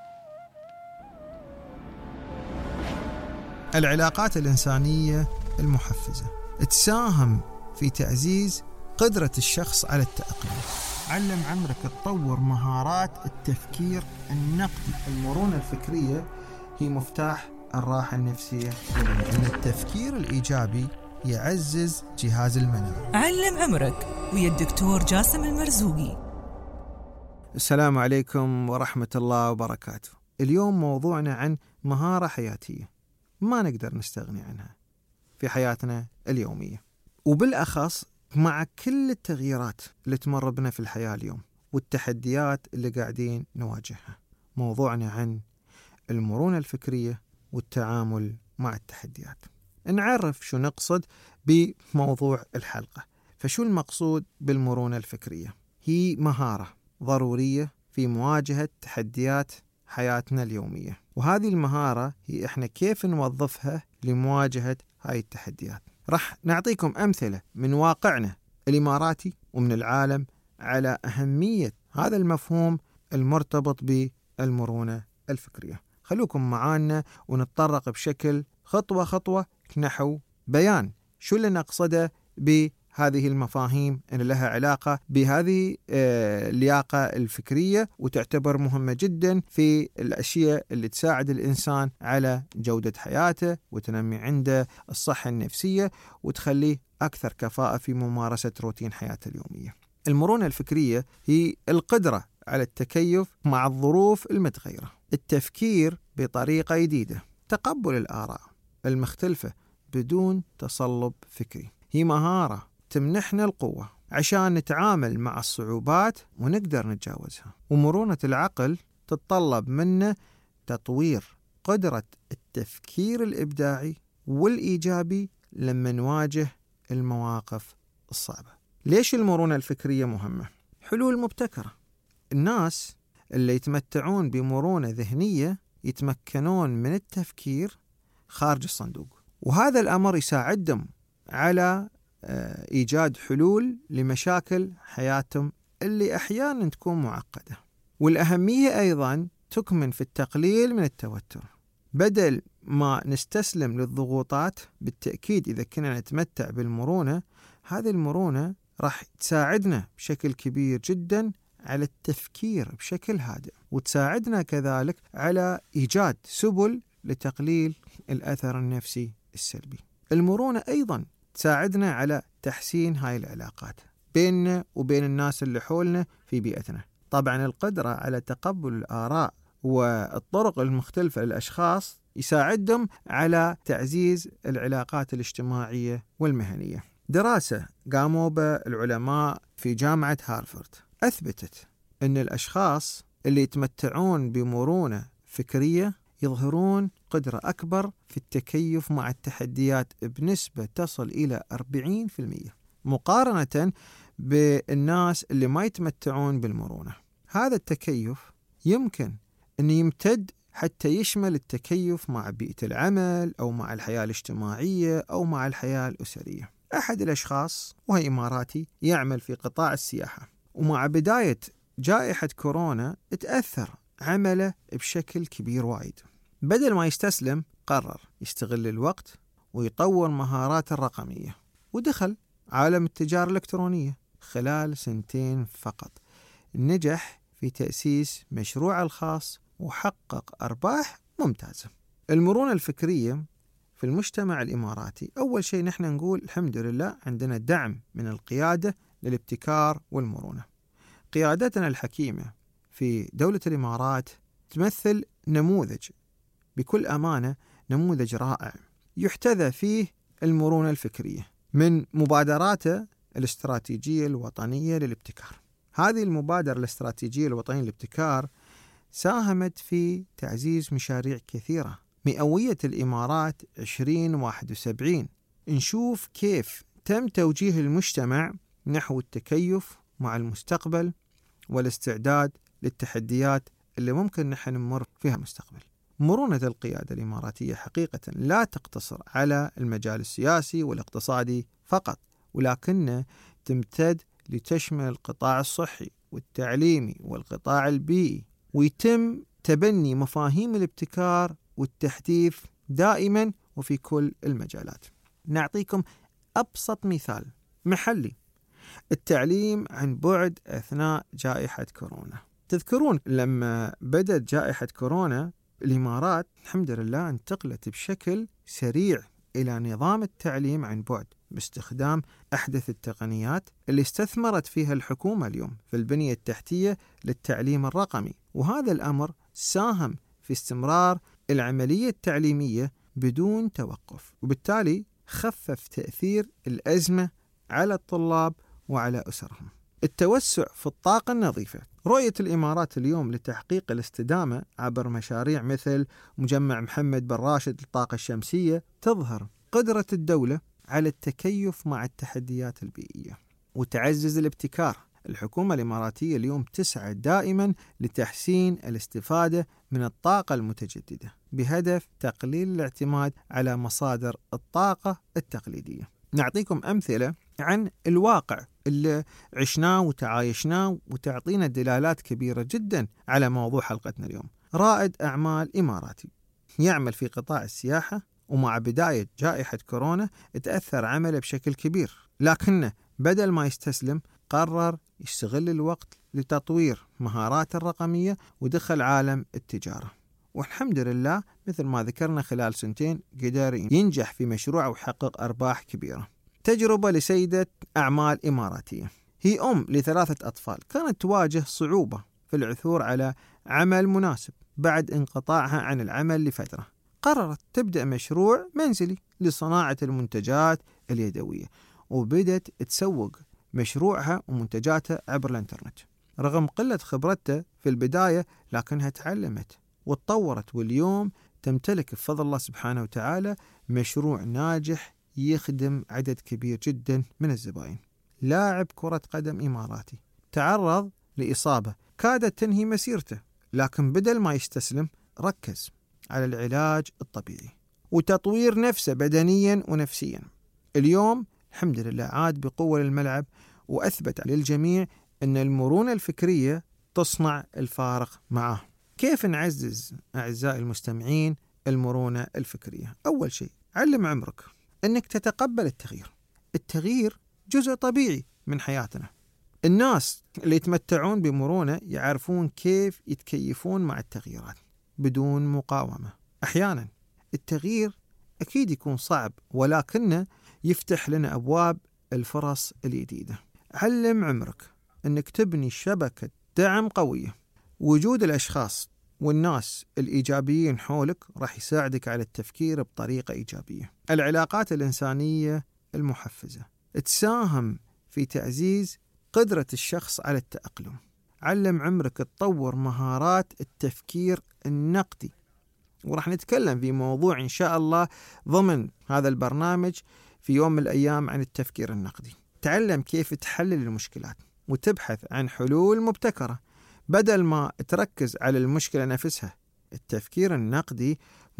العلاقات الإنسانية المحفزة تساهم في تعزيز قدرة الشخص على التأقلم. علم عمرك تطور مهارات التفكير النقدي. المرونة الفكرية هي مفتاح الراحة النفسية، لأن التفكير الإيجابي يعزز جهاز المناعة. علم عمرك ويا الدكتور جاسم المرزوقي. السلام عليكم ورحمة الله وبركاته. اليوم موضوعنا عن مهارة حياتية ما نقدر نستغني عنها في حياتنا اليومية، وبالأخص مع كل التغييرات اللي تمر بنا في الحياة اليوم والتحديات اللي قاعدين نواجهها. موضوعنا عن المرونة الفكرية والتعامل مع التحديات. نعرف شو نقصد بموضوع الحلقة. فشو المقصود بالمرونة الفكرية؟ هي مهارة ضرورية في مواجهة تحديات حياتنا اليومية، وهذه المهارة هي إحنا كيف نوظفها لمواجهة هاي التحديات. رح نعطيكم أمثلة من واقعنا الإماراتي ومن العالم على أهمية هذا المفهوم المرتبط بالمرونة الفكرية. خلوكم معانا ونتطرق بشكل خطوة خطوة نحو بيان شو اللي نقصده بهذه المفاهيم أن لها علاقة بهذه اللياقة الفكرية، وتعتبر مهمة جدا في الأشياء اللي تساعد الإنسان على جودة حياته وتنمي عنده الصحة النفسية وتخليه أكثر كفاءة في ممارسة روتين حياته اليومية. المرونة الفكرية هي القدرة على التكيف مع الظروف المتغيرة، التفكير بطريقة جديدة، تقبل الآراء المختلفة بدون تصلب فكري. هي مهارة تمنحنا القوة عشان نتعامل مع الصعوبات ونقدر نتجاوزها. ومرونة العقل تتطلب منا تطوير قدرة التفكير الإبداعي والإيجابي لما نواجه المواقف الصعبة. ليش المرونة الفكرية مهمة؟ حلول مبتكرة. الناس اللي يتمتعون بمرونة ذهنية يتمكنون من التفكير خارج الصندوق، وهذا الأمر يساعدهم على إيجاد حلول لمشاكل حياتهم اللي أحيانا تكون معقدة. والأهمية أيضا تكمن في التقليل من التوتر. بدل ما نستسلم للضغوطات، بالتأكيد إذا كنا نتمتع بالمرونة، هذه المرونة راح تساعدنا بشكل كبير جدا على التفكير بشكل هادئ، وتساعدنا كذلك على إيجاد سبل لتقليل الأثر النفسي السلبي. المرونة أيضا تساعدنا على تحسين هاي العلاقات بيننا وبين الناس اللي حولنا في بيئتنا. طبعا القدرة على تقبل الآراء والطرق المختلفة للأشخاص يساعدهم على تعزيز العلاقات الاجتماعية والمهنية. دراسة قاموا بها العلماء في جامعة هارفارد أثبتت أن الأشخاص اللي يتمتعون بمرونة فكرية يظهرون قدرة أكبر في التكيف مع التحديات بنسبة تصل إلى 40% مقارنة بالناس اللي ما يتمتعون بالمرونة. هذا التكيف يمكن أن يمتد حتى يشمل التكيف مع بيئة العمل أو مع الحياة الاجتماعية أو مع الحياة الأسرية. أحد الأشخاص وهي إماراتي يعمل في قطاع السياحة، ومع بداية جائحة كورونا تأثر عمله بشكل كبير وايد. بدل ما يستسلم قرر يستغل الوقت ويطور مهاراته الرقمية، ودخل عالم التجارة الإلكترونية. خلال 2 فقط نجح في تأسيس مشروعه الخاص وحقق أرباح ممتازة. المرونة الفكرية في المجتمع الإماراتي، أول شيء نحن نقول الحمد لله عندنا دعم من القيادة للابتكار والمرونة. قيادتنا الحكيمة في دولة الإمارات تمثل نموذج، بكل أمانة نموذج رائع يحتذى فيه المرونة الفكرية من مبادراته الاستراتيجية الوطنية للابتكار. هذه المبادرة الاستراتيجية الوطنية للابتكار ساهمت في تعزيز مشاريع كثيرة. مئوية الإمارات 2071 نشوف كيف تم توجيه المجتمع نحو التكيف مع المستقبل والاستعداد للتحديات اللي ممكن نحن نمر فيها مستقبل. مرونة القيادة الإماراتية حقيقة لا تقتصر على المجال السياسي والاقتصادي فقط، ولكنها تمتد لتشمل القطاع الصحي والتعليمي والقطاع البيئي، ويتم تبني مفاهيم الابتكار والتحديث دائما وفي كل المجالات. نعطيكم أبسط مثال محلي: التعليم عن بعد أثناء جائحة كورونا. تذكرون لما بدأت جائحة كورونا الإمارات الحمد لله انتقلت بشكل سريع إلى نظام التعليم عن بعد باستخدام أحدث التقنيات اللي استثمرت فيها الحكومة اليوم في البنية التحتية للتعليم الرقمي، وهذا الأمر ساهم في استمرار العملية التعليمية بدون توقف، وبالتالي خفف تأثير الأزمة على الطلاب وعلى أسرهم. التوسع في الطاقة النظيفة. رؤية الإمارات اليوم لتحقيق الاستدامة عبر مشاريع مثل مجمع محمد بن راشد للطاقة الشمسية تظهر قدرة الدولة على التكيف مع التحديات البيئية وتعزز الابتكار. الحكومة الإماراتية اليوم تسعى دائما لتحسين الاستفادة من الطاقة المتجددة بهدف تقليل الاعتماد على مصادر الطاقة التقليدية. نعطيكم أمثلة عن الواقع اللي عشناه وتعايشناه وتعطينا دلالات كبيرة جدا على موضوع حلقتنا اليوم. رائد أعمال إماراتي يعمل في قطاع السياحة، ومع بداية جائحة كورونا تأثر عمله بشكل كبير، لكنه بدل ما يستسلم قرر يستغل الوقت لتطوير مهاراته الرقمية ودخل عالم التجارة، والحمد لله مثل ما ذكرنا خلال 2 قدر ينجح في مشروعه ويحقق أرباح كبيرة. تجربة لسيدة أعمال إماراتية، هي أم ل3 أطفال، كانت تواجه صعوبة في العثور على عمل مناسب بعد انقطاعها عن العمل لفترة. قررت تبدأ مشروع منزلي لصناعة المنتجات اليدوية، وبدأت تسوق مشروعها ومنتجاتها عبر الانترنت. رغم قلة خبرتها في البداية لكنها تعلمت وتطورت، واليوم تمتلك بفضل الله سبحانه وتعالى مشروع ناجح يخدم عدد كبير جدا من الزبائن. لاعب كرة قدم إماراتي تعرض لإصابة كادت تنهي مسيرته، لكن بدل ما يستسلم ركز على العلاج الطبيعي وتطوير نفسه بدنيا ونفسيا. اليوم الحمد لله عاد بقوة للملعب، وأثبت للجميع أن المرونة الفكرية تصنع الفارق معه. كيف نعزز أعزائي المستمعين المرونة الفكرية؟ أول شيء علم عمرك أنك تتقبل التغيير. التغيير جزء طبيعي من حياتنا. الناس اللي يتمتعون بمرونة يعرفون كيف يتكيفون مع التغييرات بدون مقاومة. أحيانا التغيير أكيد يكون صعب، ولكنه يفتح لنا أبواب الفرص الجديدة. علم عمرك أنك تبني شبكة دعم قوية. وجود الأشخاص والناس الإيجابيين حولك راح يساعدك على التفكير بطريقة إيجابية. العلاقات الإنسانية المحفزة تساهم في تعزيز قدرة الشخص على التأقلم. علم عمرك تطور مهارات التفكير النقدي، وراح نتكلم في موضوع إن شاء الله ضمن هذا البرنامج في يوم من الأيام عن التفكير النقدي. تعلم كيف تحلل المشكلات وتبحث عن حلول مبتكرة بدل ما تركز على المشكلة نفسها. التفكير النقدي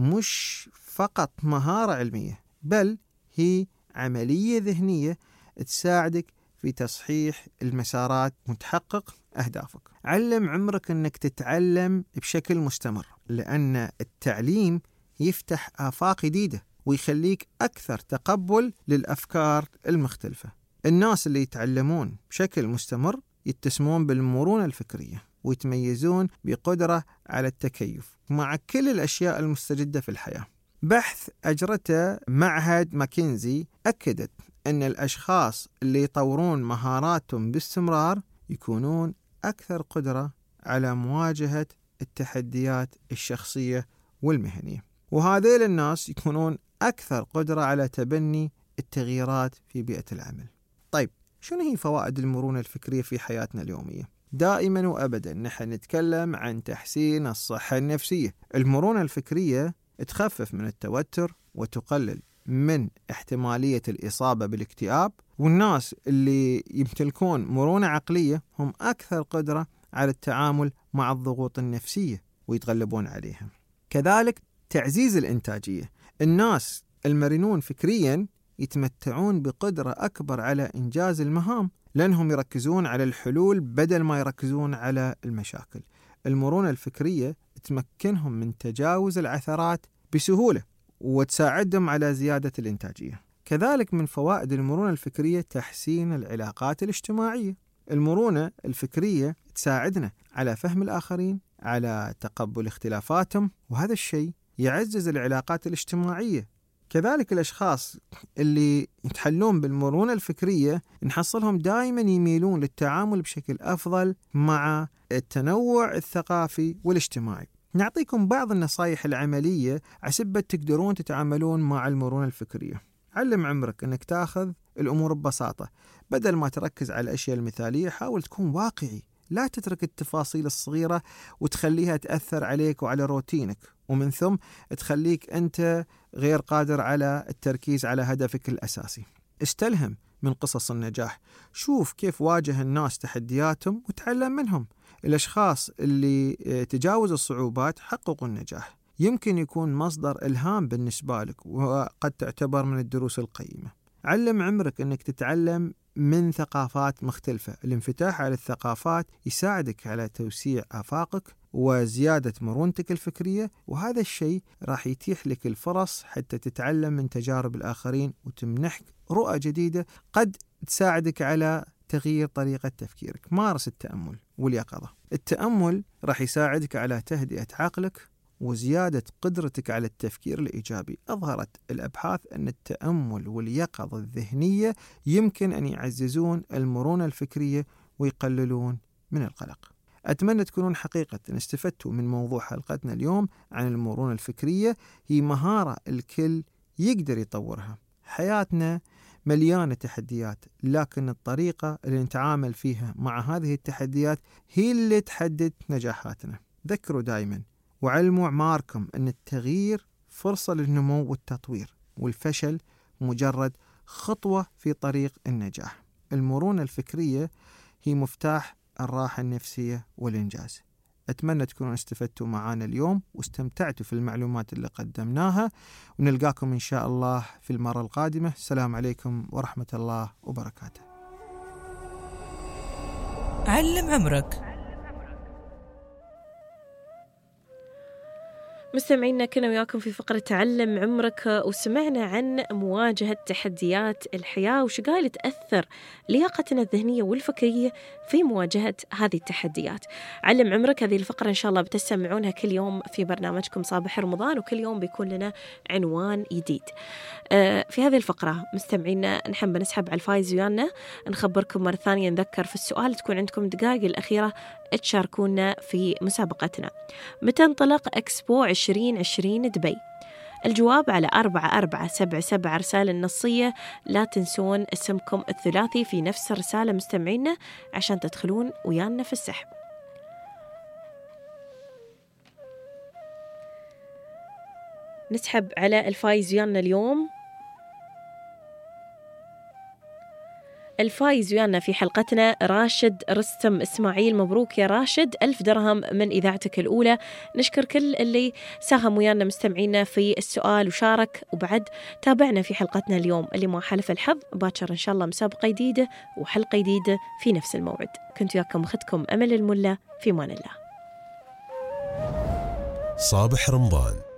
مش فقط مهارة علمية، بل هي عملية ذهنية تساعدك في تصحيح المسارات وتحقق أهدافك. علم عمرك أنك تتعلم بشكل مستمر، لأن التعليم يفتح آفاق جديدة ويخليك أكثر تقبل للأفكار المختلفة. الناس اللي يتعلمون بشكل مستمر يتسمون بالمرونة الفكرية ويتميزون بقدرة على التكيف مع كل الأشياء المستجدة في الحياة. بحث أجرته معهد ماكنزي أكدت أن الأشخاص اللي يطورون مهاراتهم باستمرار يكونون أكثر قدرة على مواجهة التحديات الشخصية والمهنية، وهذيل الناس يكونون أكثر قدرة على تبني التغييرات في بيئة العمل. طيب، شنو هي فوائد المرونة الفكرية في حياتنا اليومية؟ دائما وأبدا نحن نتكلم عن تحسين الصحة النفسية. المرونة الفكرية تخفف من التوتر وتقلل من احتمالية الإصابة بالاكتئاب، والناس اللي يمتلكون مرونة عقلية هم أكثر قدرة على التعامل مع الضغوط النفسية ويتغلبون عليها. كذلك تعزيز الإنتاجية. الناس المرنون فكريا يتمتعون بقدرة أكبر على إنجاز المهام، لأنهم يركزون على الحلول بدل ما يركزون على المشاكل. المرونة الفكرية تمكنهم من تجاوز العثرات بسهولة وتساعدهم على زيادة الإنتاجية. كذلك من فوائد المرونة الفكرية تحسين العلاقات الاجتماعية. المرونة الفكرية تساعدنا على فهم الآخرين، على تقبل اختلافاتهم، وهذا الشيء يعزز العلاقات الاجتماعية. كذلك الأشخاص اللي يتحلون بالمرونة الفكرية نحصلهم دائما يميلون للتعامل بشكل أفضل مع التنوع الثقافي والاجتماعي. نعطيكم بعض النصائح العملية عسبة تقدرون تتعاملون مع المرونة الفكرية. علم عمرك أنك تأخذ الأمور ببساطة، بدل ما تركز على الأشياء المثالية حاول تكون واقعي. لا تترك التفاصيل الصغيرة وتخليها تأثر عليك وعلى روتينك، ومن ثم تخليك أنت غير قادر على التركيز على هدفك الأساسي. استلهم من قصص النجاح، شوف كيف واجه الناس تحدياتهم وتعلم منهم. الأشخاص اللي تجاوزوا الصعوبات حققوا النجاح، يمكن يكون مصدر إلهام بالنسبة لك وقد تعتبر من الدروس القيمة. علم عمرك أنك تتعلم من ثقافات مختلفة. الانفتاح على الثقافات يساعدك على توسيع آفاقك وزيادة مرونتك الفكرية، وهذا الشيء راح يتيح لك الفرص حتى تتعلم من تجارب الآخرين وتمنحك رؤى جديدة قد تساعدك على تغيير طريقة تفكيرك. مارس التأمل واليقظة. التأمل راح يساعدك على تهدئة عقلك وزيادة قدرتك على التفكير الإيجابي. أظهرت الأبحاث أن التأمل واليقظة الذهنية يمكن أن يعززون المرونة الفكرية ويقللون من القلق. أتمنى تكونون حقيقة استفدتوا من موضوع حلقتنا اليوم عن المرونة الفكرية. هي مهارة الكل يقدر يطورها. حياتنا مليانة تحديات، لكن الطريقة اللي نتعامل فيها مع هذه التحديات هي اللي تحدد نجاحاتنا. ذكروا دائما وعلموا أعماركم أن التغيير فرصة للنمو والتطوير، والفشل مجرد خطوة في طريق النجاح. المرونة الفكرية هي مفتاح الراحة النفسية والإنجاز. أتمنى تكونوا استفدتوا معنا اليوم واستمتعتوا في المعلومات اللي قدمناها، ونلقاكم إن شاء الله في المرة القادمة. السلام عليكم ورحمة الله وبركاته. علم عمرك. مستمعينا، كنا وياكم في فقرة تعلم عمرك، وسمعنا عن مواجهة تحديات الحياة وش قاعد تأثر لياقتنا الذهنية والفكرية في مواجهة هذه التحديات. علم عمرك هذه الفقرة إن شاء الله بتسمعونها كل يوم في برنامجكم صباح رمضان، وكل يوم بيكون لنا عنوان جديد. في هذه الفقرة مستمعينا نحب نسحب على الفايز ويانا. نخبركم مرة ثانية، نذكر في السؤال تكون عندكم دقائق الأخيرة تشاركونا في مسابقتنا. متى انطلق إكسبو 2020 دبي؟ الجواب على 4477 رسالة النصية. لا تنسون اسمكم الثلاثي في نفس الرسالة مستمعينا عشان تدخلون ويانا في السحب. نسحب على الفايز ويانا اليوم. الفايز ويانا في حلقتنا راشد رستم إسماعيل. مبروك يا راشد، 1000 درهم من إذاعتك الأولى. نشكر كل اللي ساهم ويانا مستمعينا في السؤال وشارك، وبعد تابعنا في حلقتنا اليوم. اللي ما حلف الحظ باكر إن شاء الله مسابقة جديدة وحلقة جديدة في نفس الموعد. كنت وياكم أختكم أمل الملا، في مان الله. صباح رمضان.